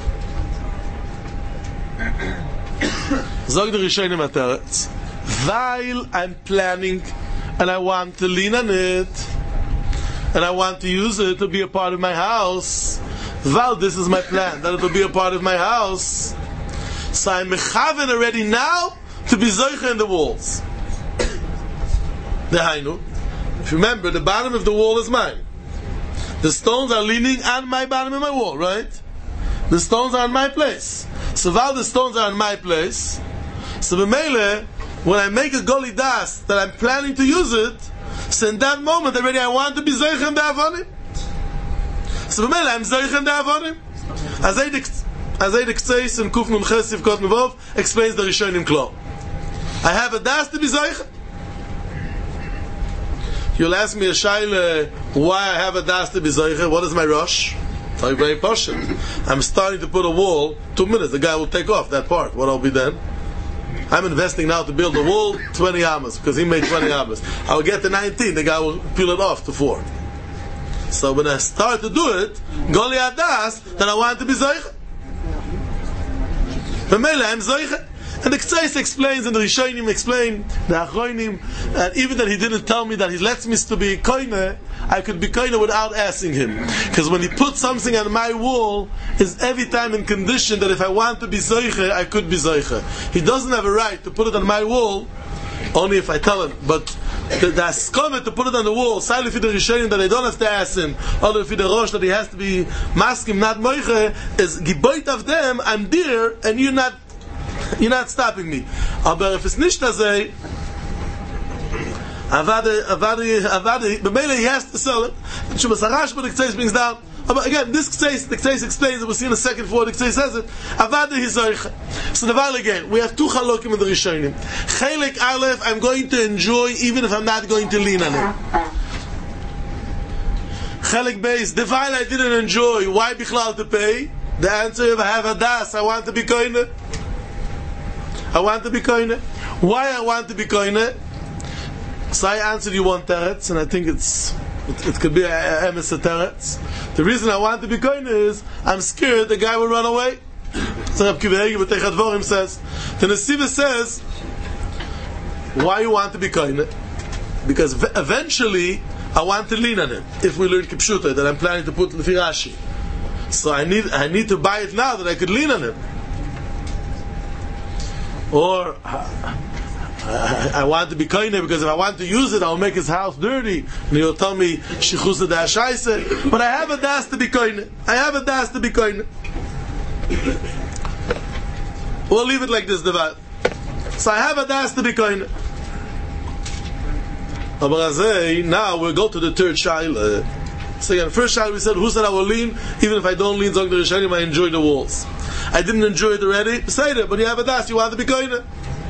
Zog the Rishonim Ateretz. While I'm planning, and I want to lean on it, and I want to use it to be a part of my house, while this is my plan, that it will be a part of my house, so I'm mechaven already now to be zoicha in the walls. Dehainu, if you remember, the bottom of the wall is mine. The stones are leaning on my bottom of my wall, right? The stones are in my place. So while the stones are in my place, so b'meile, when I make a goli das that I'm planning to use it, so in that moment already I want to be zoicha in the avonim. So b'meile, I'm zoicha in the avonim. Azay the Ktseis and Kuf Nun Ches Sivkot Mevov explains the Rishonim Klo. I have a das to be zoicha. You'll ask me a shaila why I have a das to be zoicha. What is my rush? Very, very posh. I'm starting to put a wall. 2 minutes, the guy will take off that part. What I'll be then? I'm investing now to build a wall 20 amas because he made 20 amas. I'll get to 19. The guy will peel it off to 4. So when I start to do it, goli adas, then I want to be zoicha. B'meila, I'm zoicha. And the Ktseis explains, and the Rishonim explain, the Achronim, and even that he didn't tell me that he lets me to be koine, I could be koine without asking him. Because when he put something on my wall, is every time in condition that if I want to be zoiche, I could be zoiche. He doesn't have a right to put it on my wall, only if I tell him. But the askomah to put it on the wall, silent for the Rishonim that I don't have to ask him, or for the Rosh that he has to be maskim, not moiche, is giboit of them, I'm there, and you're not stopping me. Aber if it's nicht azay, avadi, b'meila he has to sell it. Shubas Harash, but the Ktseis brings down. But again, the Ktseis explains it. We'll see in the second floor. The Ktseis says it. Avadi hizoich. So the while again, we have 2 chalokim in the Rishonim. Chelik Aleph, I'm going to enjoy even if I'm not going to lean on it. Chelik Beis, the while I didn't enjoy, why bichlal to pay? The answer: if I have a das, I want to be koine. I want to be koine. Why I want to be koine? So I answered you one teretz, and I think it could be a emes teretz. The reason I want to be koine is I'm scared the guy will run away. So Reb Kiva Eger b'Teichas Dvorim says, the Nesiva says, why you want to be koine? Because eventually I want to lean on it. If we learn Kipshuta that I'm planning to put Lefi Rashi, so I need to buy it now that I could lean on it. Or I want to be koine because if I want to use it, I'll make his house dirty, and he'll tell me shichusa da shaise. But I have a das to be koine. We'll leave it like this, Devat. So I have a das to be koine. Now we'll go to the third shaila. So again, first shaila we said, who said I will lean? Even if I don't lean, Zog the Rishonim, I enjoy the walls. I didn't enjoy it already. Say it, but you have a das. You want to be koine.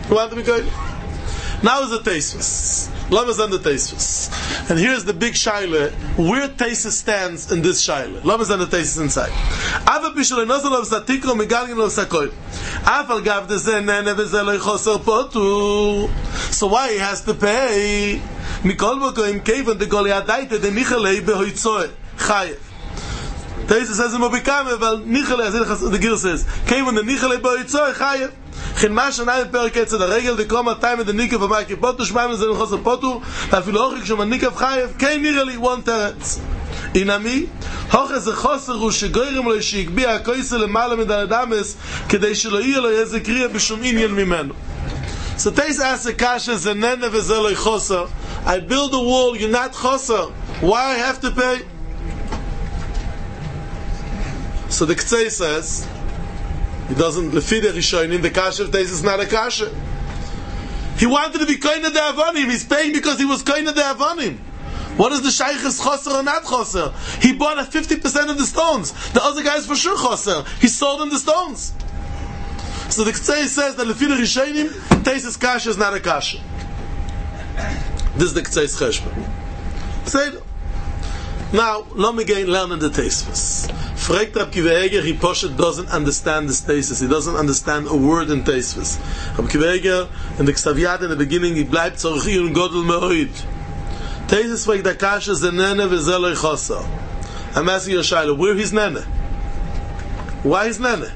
Now is the Teisvus. Lamas and the Teisvus. And here's the big shaila. Where Teisvus stands in this shaila. Lamas and the Teisvus inside. Ava bishul enozal of satikro megalgin of sakoy. Aval gav de zenene vezeloi choser potu. So why he has to pay? Mikol bokoim kevan de goliadaita de nichalei behoitzoe. Chayev. Teisvus says him obikame, val nichalei, the Gil says, kevan de nichalei behoitzoe chayev. Chen masha na perek etz der regel de koma time de nike von marke potu shmaim ze khos potu da fil ochik shom nike khaif kein nirli one terets inami hoch ze khos ru shgoyrem lo shik bi a koise le mal mit der dames kedei shlo yelo ze kriye bishum inyan mimenu. So tais as a kasha ze nene ve ze lo khosa. I build a wall, you're not khosa. Why I have to pay? So the Ktsei says, he doesn't, Lefi the Rishonim, the kasha of Taisus is not a kasha. He wanted to be koine de Avonim, he's paying because he was koine de Avonim. What is the shaykh's choser or not choser? He bought 50% of the stones. The other guy is for sure choser. He sold him the stones. So the Ktsei says that Lefi the Rishonim, Taisus kasha is not a kasha. This is the Ktsei's cheshbon. Say it. Now, let me again learn the Tosfos. Fragt Rab Kiva Eger, he poshet doesn't understand the Tosfos. He doesn't understand a word in Tosfos. Rab Kiva Eger, in the Ksav Yad in the beginning, he bleibt zorchi und godel me'oid. Tosfos fragt the kasha, ze nene v'ze lo chosa. I'm asking you, Shaila, where is nene? Why is nene?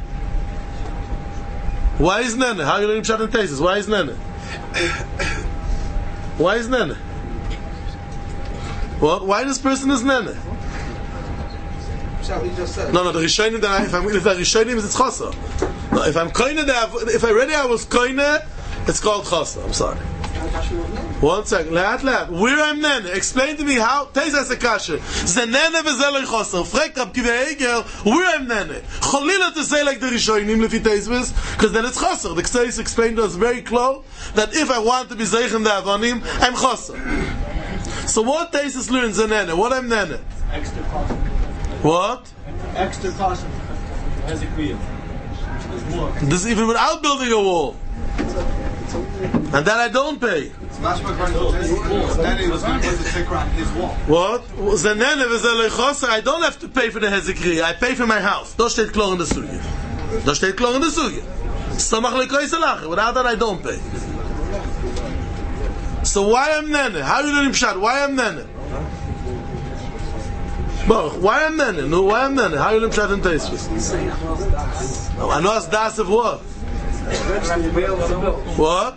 Why is nene? How are you learning Pshat in Tosfos? Why is nene? Why is nene? What? Why this person is nene? You just said. No, the Rishonim that if the Rishonim it's chasa. No, if I'm koine, if I was koine, it's called chasa. I'm sorry. 1 second. Laat. Where I'm nene? Explain to me how. Teis a kasha. Ze nene v'ze lo chasa. Fragt Rab Kiva Eger, where I'm nene? Cholila to say like the Rishonim lefi Tosfos, because then it's chasa. The Ktsei explained to us very close that if I want to be zeichen the Avonim, I'm chasa. So what Tosfos learns in nene? What I'm nene? Extra cost. What? Extra cost. As a queen. There's more. This is even without building a wall. And that I don't pay. It's much more according to this. Then he was going to put the sticker on his wall. What? I don't have to pay for the hezekri. I pay for my house. Da steht klar in der Suge. Samach lekoy salach. Without that I don't pay. So why am nene? How are you doing pshat? Why am nene? Why am nene? No, why am nene? How are you doing pshat in Tosfos? I know it's das of what? What?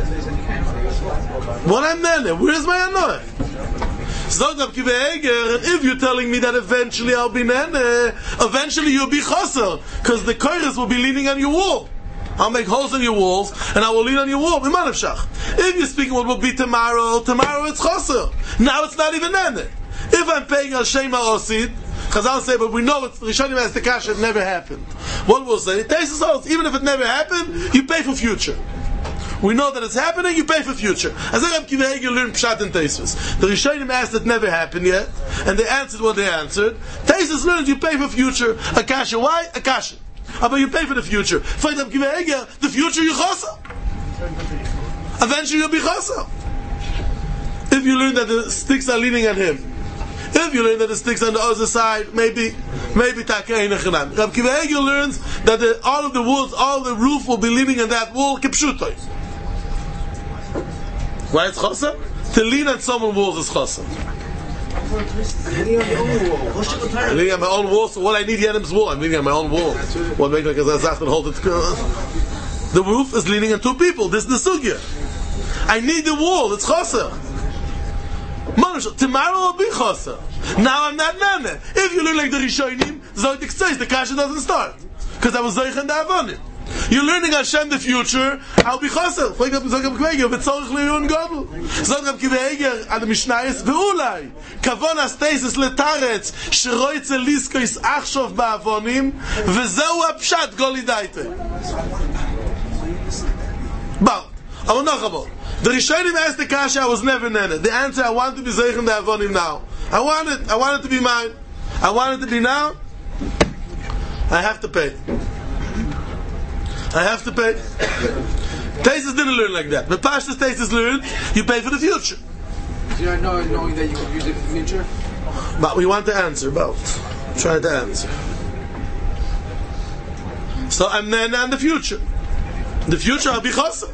What I'm nene? Where's my anoy? Zog Rab Kiva Eger, and if you're telling me that eventually I'll be nene, eventually you'll be choser, because the koiris will be leaning on your wall. I'll make holes in your walls, and I will lean on your wall. If you're speaking what will be tomorrow it's choser. Now it's not even nene. If I'm paying al shema osid, Chazal say, but we know it's Rishonim as the kasha, it never happened. What we'll say, Tosfos holds, even if it never happened, you pay for future. We know that it's happening, you pay for future. As Rab Kiva Eger learned Pshat in Tosfos. The Rishonim asked it never happened yet, and they answered what they answered. Tosfos learned you pay for future. A kasha, why? A kasha. But you pay for the future. For Rab Kiva Eger, the future you chasa. Eventually you'll be chasa. If you learn that the sticks are leaning on him, if you learn that the sticks on the other side, maybe Takei Nechanan. Rab Kiva Eger learns that all of the walls, all the roof will be leaning on that wall, kipshutoi. Why it's chasa? To lean on someone's walls is chasa. Leaning on my own wall, so what I need Yenim's wall, I'm leaning on my own wall. What makes like a zazach and hold it? The roof is leaning on two people, this is the sugya. I need the wall, it's chasa. Tomorrow will be chasa. Now I'm not nene. If you look like the Rishonim, the kasha doesn't start. Because I was zeich and the Avonim. You're learning Hashem the future, I'll be chasa. Zog Rab Kiva Eger, v'tzorich li'yun godel. Zog Rab Kiva Eger, an the Mishnayos, v'ulai, kavon as-Tosfos letaretz, sheroitze liskois achshov ba'avonim, v'zeu ha'pshat goli daite. But, I will not about. The Rishonim asked the kasha, I was never nene. The answer, I want to be zeich and the Avonim now. I want it to be mine. I want it to be now. I have to pay. Tosfos didn't learn like that. But Pashtas Tosfos learned, you pay for the future. So you're knowing that you can use it for the future? But we want to answer both. Try to answer. So I'm nene on the future. The future I'll be chasa.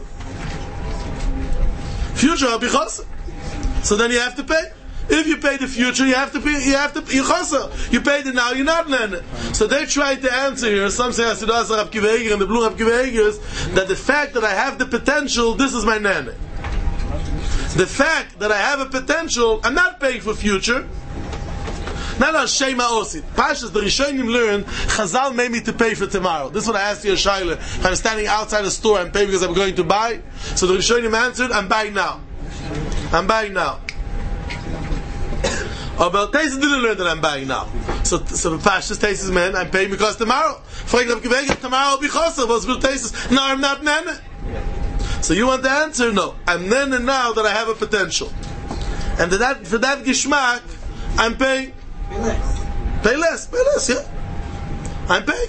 So then you have to pay. If you pay the future, you have to pay. You chasa. You paid it now. You're not nene. So they tried to answer here. Some say Asidas Rab Kiva Eger and the blue Rab Kiva Eger is that the fact that I have the potential, this is my nene. The fact that I have a potential, I'm not paying for future. Not a shema osid. Pashas, the Rishonim learned, Chazal made me to pay for tomorrow. This is what I asked you, Shaila. If I'm standing outside a store, I'm paying because I'm going to buy. So the Rishonim answered, I'm buying now. But Taisus didn't learn that I'm buying now. So Pashas Taisus man, I'm paying because tomorrow. Tomorrow will be Choser. Was will Taisus? No, I'm not Nene. So you want the answer? No. I'm Nene now that I have a potential. And for that Gishmak, I'm paying. Pay less, yeah. I'm paying.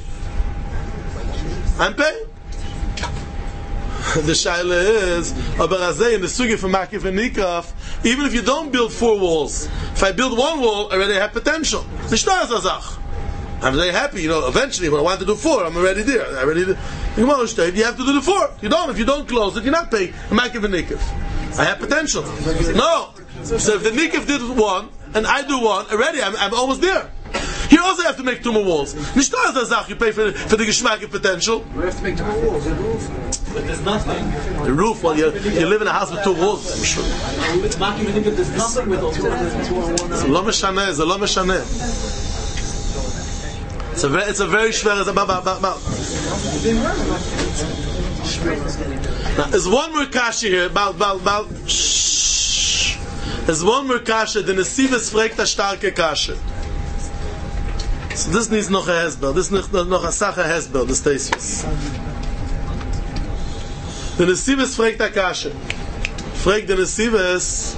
The shaila is, in the sugi for Makif and Nikaf, even if you don't build 4 walls, if I build 1 wall, I already have potential. I'm very happy, eventually when I want to do 4, I'm already there. You have to do the 4. If you don't close it, you're not paying Makif and Nikaf. I have potential. No. So if the Nikaf did 1, and I do 1, already I'm almost there. You also have to make 2 more walls. Nicht nur als Sache, you pay for the Geschmack of potential. We have to make 2 more walls. But there's nothing. The roof, well, you live in a house with 2 walls. There's nothing with all 2 on 1. It's a lo meshane. It's a very schwer. Now, there's one more kasha here. There's one more kasha. The Nesivus fragt a starke kasha. So this needs noch a hesbel. This needs noch a sache hesbel. This Taisus. The Nesivus fragt a kasha. Fragt the Nesivus.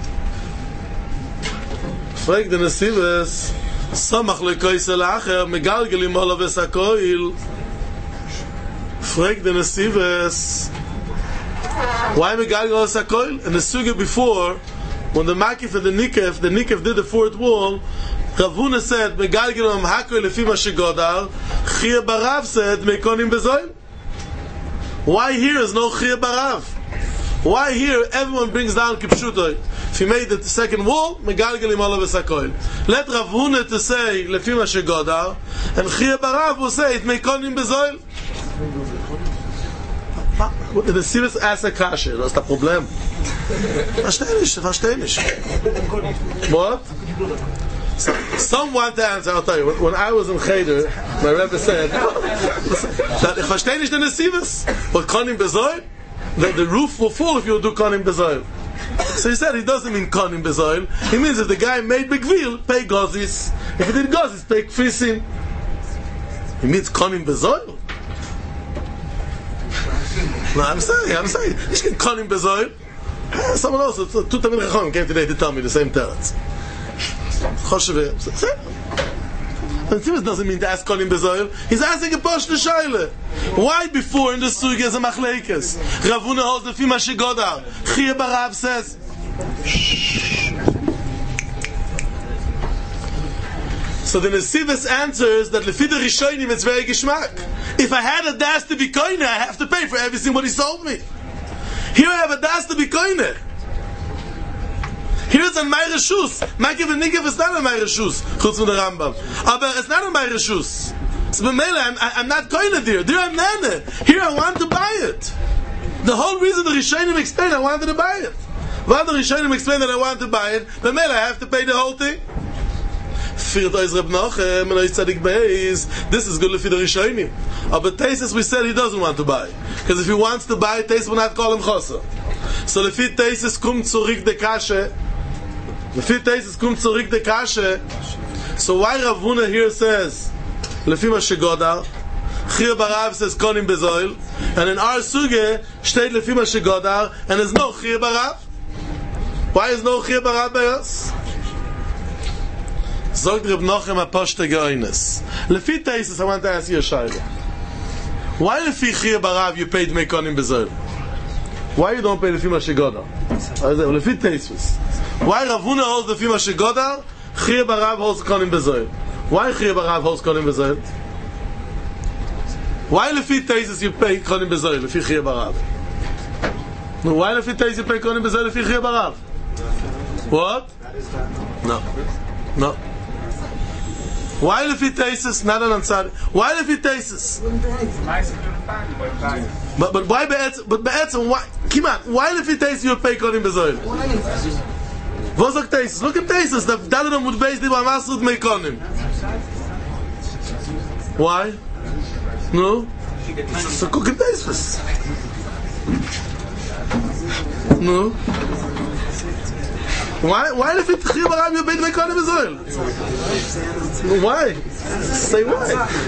Samach lekoisel acher megalgelim olav esakoil. Fragt the Nesivus. Why megalgelim esakoil? In the suga before, when the Makif and the Nikef did the 4th wall, Rav Huna said, "Megalgelim hakoil lefi ma shegodar." Chia Barav said, "Mekonim bezoil." Why here is no Chia Barav? Why here everyone brings down kipshutoi? If he made the 2nd wall, megalgelim olav esakoil. Let Rav Huna to say lefi ma shegodar, and Chia Barav will say it mekonim bezoil. The Sivas asks a kasha. That's the problem. Versteh nicht. What? Some want to answer. I'll tell you. When I was in Cheder, my Rebbe said that if versteh nicht the Nesivas, but konim bezoil, the roof will fall if you do konim bezoil. So he said he doesn't mean konim bezoil. He means if the guy made begvil, pay gozis. If he did gozis, pay kfisim. He means konim bezoil. No, I'm saying. You can konim bezoil. Someone else, 2 Talmidei Chachamim came today to tell me the same teretz. The Tzivus doesn't mean to ask konim bezoil. He's asking a pashto shaila. Why before in the sugi is a machlekes? Rav Huna holds lefi ma shegodar. Chia Barav says. So the Nesivus answers that lefi the Rishonim it's very gishmak. If I had a das to be koine, I have to pay for everything what he sold me. Here I have a das to be koine. Here it's on my reshus. Makif and Nikef is not on my reshus. Chutz from the Rambam. But it's not on my reshus. So I'm not koine there. There I'm nene. Here I want to buy it. The whole reason the Rishonim explained I wanted to buy it. Why the Rishonim explained that I wanted to buy it? B'meila I have to pay the whole thing. This is good for the Rishonim. But Taisus we said he doesn't want to buy. Because if he wants to buy, Taisus will not call him Chosa. So lefi Taisus kommt zurück de kashe. So why Rav Huna here says lefi ma shegodar, Chia Barav says konim bezoil, and in our suge steht lefi ma shegodar, and there's no Chia Barav. Why is no Chia Barav by us? Zogt Reb Nochem a poshte geoines. Lefi Taisus, I want to ask you a shayla. Why lefi Chia Barav you paid me konim bezoil? Why you don't pay lefi ma shegodar? Lefi Taisus. Why Rav Huna holds lefi ma shegodar? Chia Barav holds konim bezoil. Why Chia Barav holds konim bezoil? Why lefi Taisus you pay konim bezoil lefi Chia Barav? No, why lefi Taisus you pay konim bezoil lefi Chia Barav? What? No. Why lefi Taisus? Not an answer. Why lefi Taisus? But why be'etzem? Why? Come on. Why lefi Taisus you pay konim bezoil? Wo sagt Taisus? Look at Taisus. The Daladam would base the Masrud me konim. Why? No. So cook at Taisus. No. Why if it's Chiyuv Aram Yobeit Mekonim Israel? Why? Say why?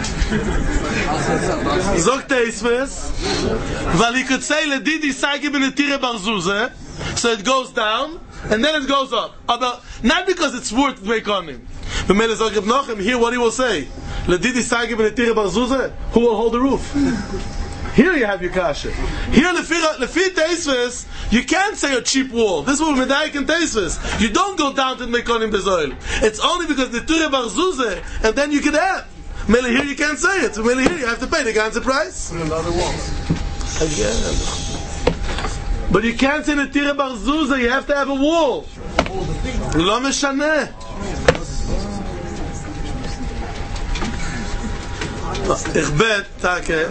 Zok Teisves, weil he could say Ledidi Saigi Ben Etire Bar Zuzah, so it goes down and then it goes up. But not because it's worth Mekonim. But Mele Zok Reb Nochem, hear what he will say. Ledidi Saigi Ben Etire Bar Zuzah, who will hold the roof? Here you have your kasha. Here, Lefi Teisves, you can't say a cheap wall. This is what Medayik and Teisves. You don't go down to Mekonim Bezoil. It's only because the Ture Bar Zuzah, and then you can add. Mele here you can't say it. So Mele here you have to pay the ganze price. Another wall. Again. But you can't say the Ture Bar Zuzah. You have to have a wall. Lo meshaneh. Ich bet, Take.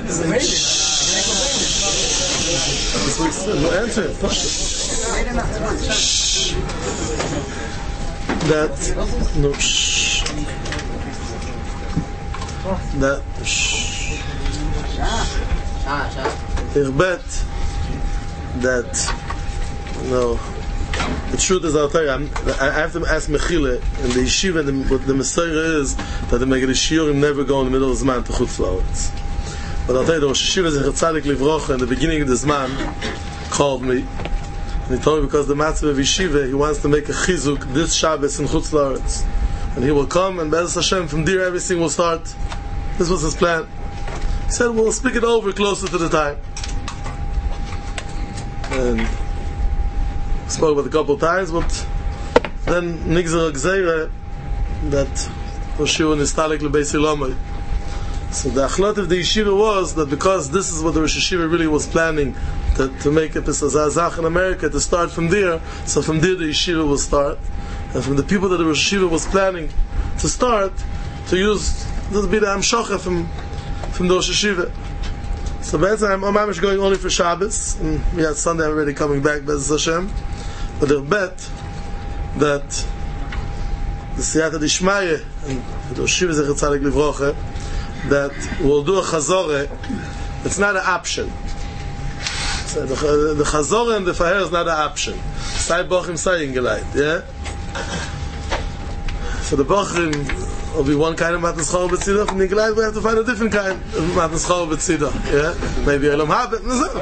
No answer. That no. That. Ich bet that no. The truth is, I'll tell you, I have to ask Mechile, and the yeshiva, what the Messiah is, that the Megillah Shiurim never go in the middle of the Zman to Chutz La'aretz. But I'll tell you, the Rosh Yeshiva Zecher Tzadik Livrocha, in the beginning of the Zman, called me, and he told me because the Matzah of Yeshiva, he wants to make a chizuk this Shabbos in Chutz La'aretz. And he will come, and Be'ez Hashem, from there everything will start. This was his plan. He said, we'll speak it over closer to the time. And spoke about it a couple of times, but then Nigzer Gzeira that Rosh Yeshiva Nistalik L'Beis Ilomai. So the achlot of the yeshiva was that because this is what the Rosh Yeshiva really was planning to make a Pesach in America, to start from there, so from there the yeshiva will start, and from the people that the Rosh Yeshiva was planning to start, to use, this will be the Amshocha from the Rosh Yeshiva. So basically I'm going only for Shabbos, and we had Sunday already coming back, Be'ez Hashem. But I bet that the Siyata Dishmaya and the Yeshiva Zecher Tzadik Livrocha, that we'll do a Chazorah. It's not an option. So the Chazorah and the Faher is not an option. Sai Bochim Sai Ingelait, yeah? So the Bochim will be one kind of Matan Schor B'Tzidah, from Ingelait we have to find a different kind of Matan Schor B'Tzidah, yeah? Maybe Elam Habit,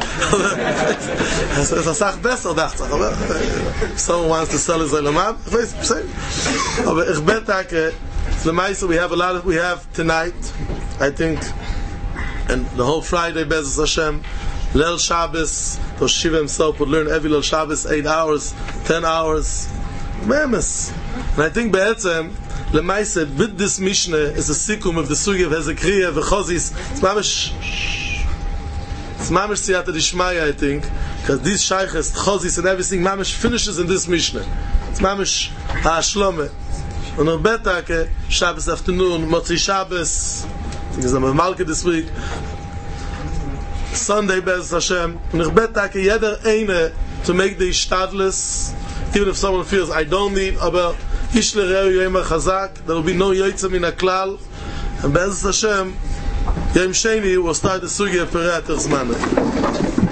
it's a Sach Besser, dacht ich, aber if someone wants to sell his Elam Habit, aber ich bet Take, Lemaisa, we have tonight, I think, and the whole Friday, Be'ez Hashem, Leil Shabbos, the Shiva himself would learn every Leil Shabbos, 8 hours, 10 hours, Memes. And I think Be'etzem, Lemaisa, with this Mishnah, is a sikum of the Sugi of Hezekiah, V'chozis, it's Mamish Siyata Dishmaya, I think, because these Shayches, Chozis and everything, Mamish finishes in this Mishnah. It's Mamish HaShlomeh. Und noch Bettake, Shabbos afternoon, Motzi Shabbos, because I'm a Malka this week, Sunday, Be'ez Hashem, und noch Bettake, jeder eine to make the Ishtadlis, even if someone feels, I don't need, aber Ish L'Reu Yoyma Chazak, there will be no Yoytza Min HaKlal, and Be'ez Hashem, Yom Sheni will start the Sugi of Perei HaTerzmanah.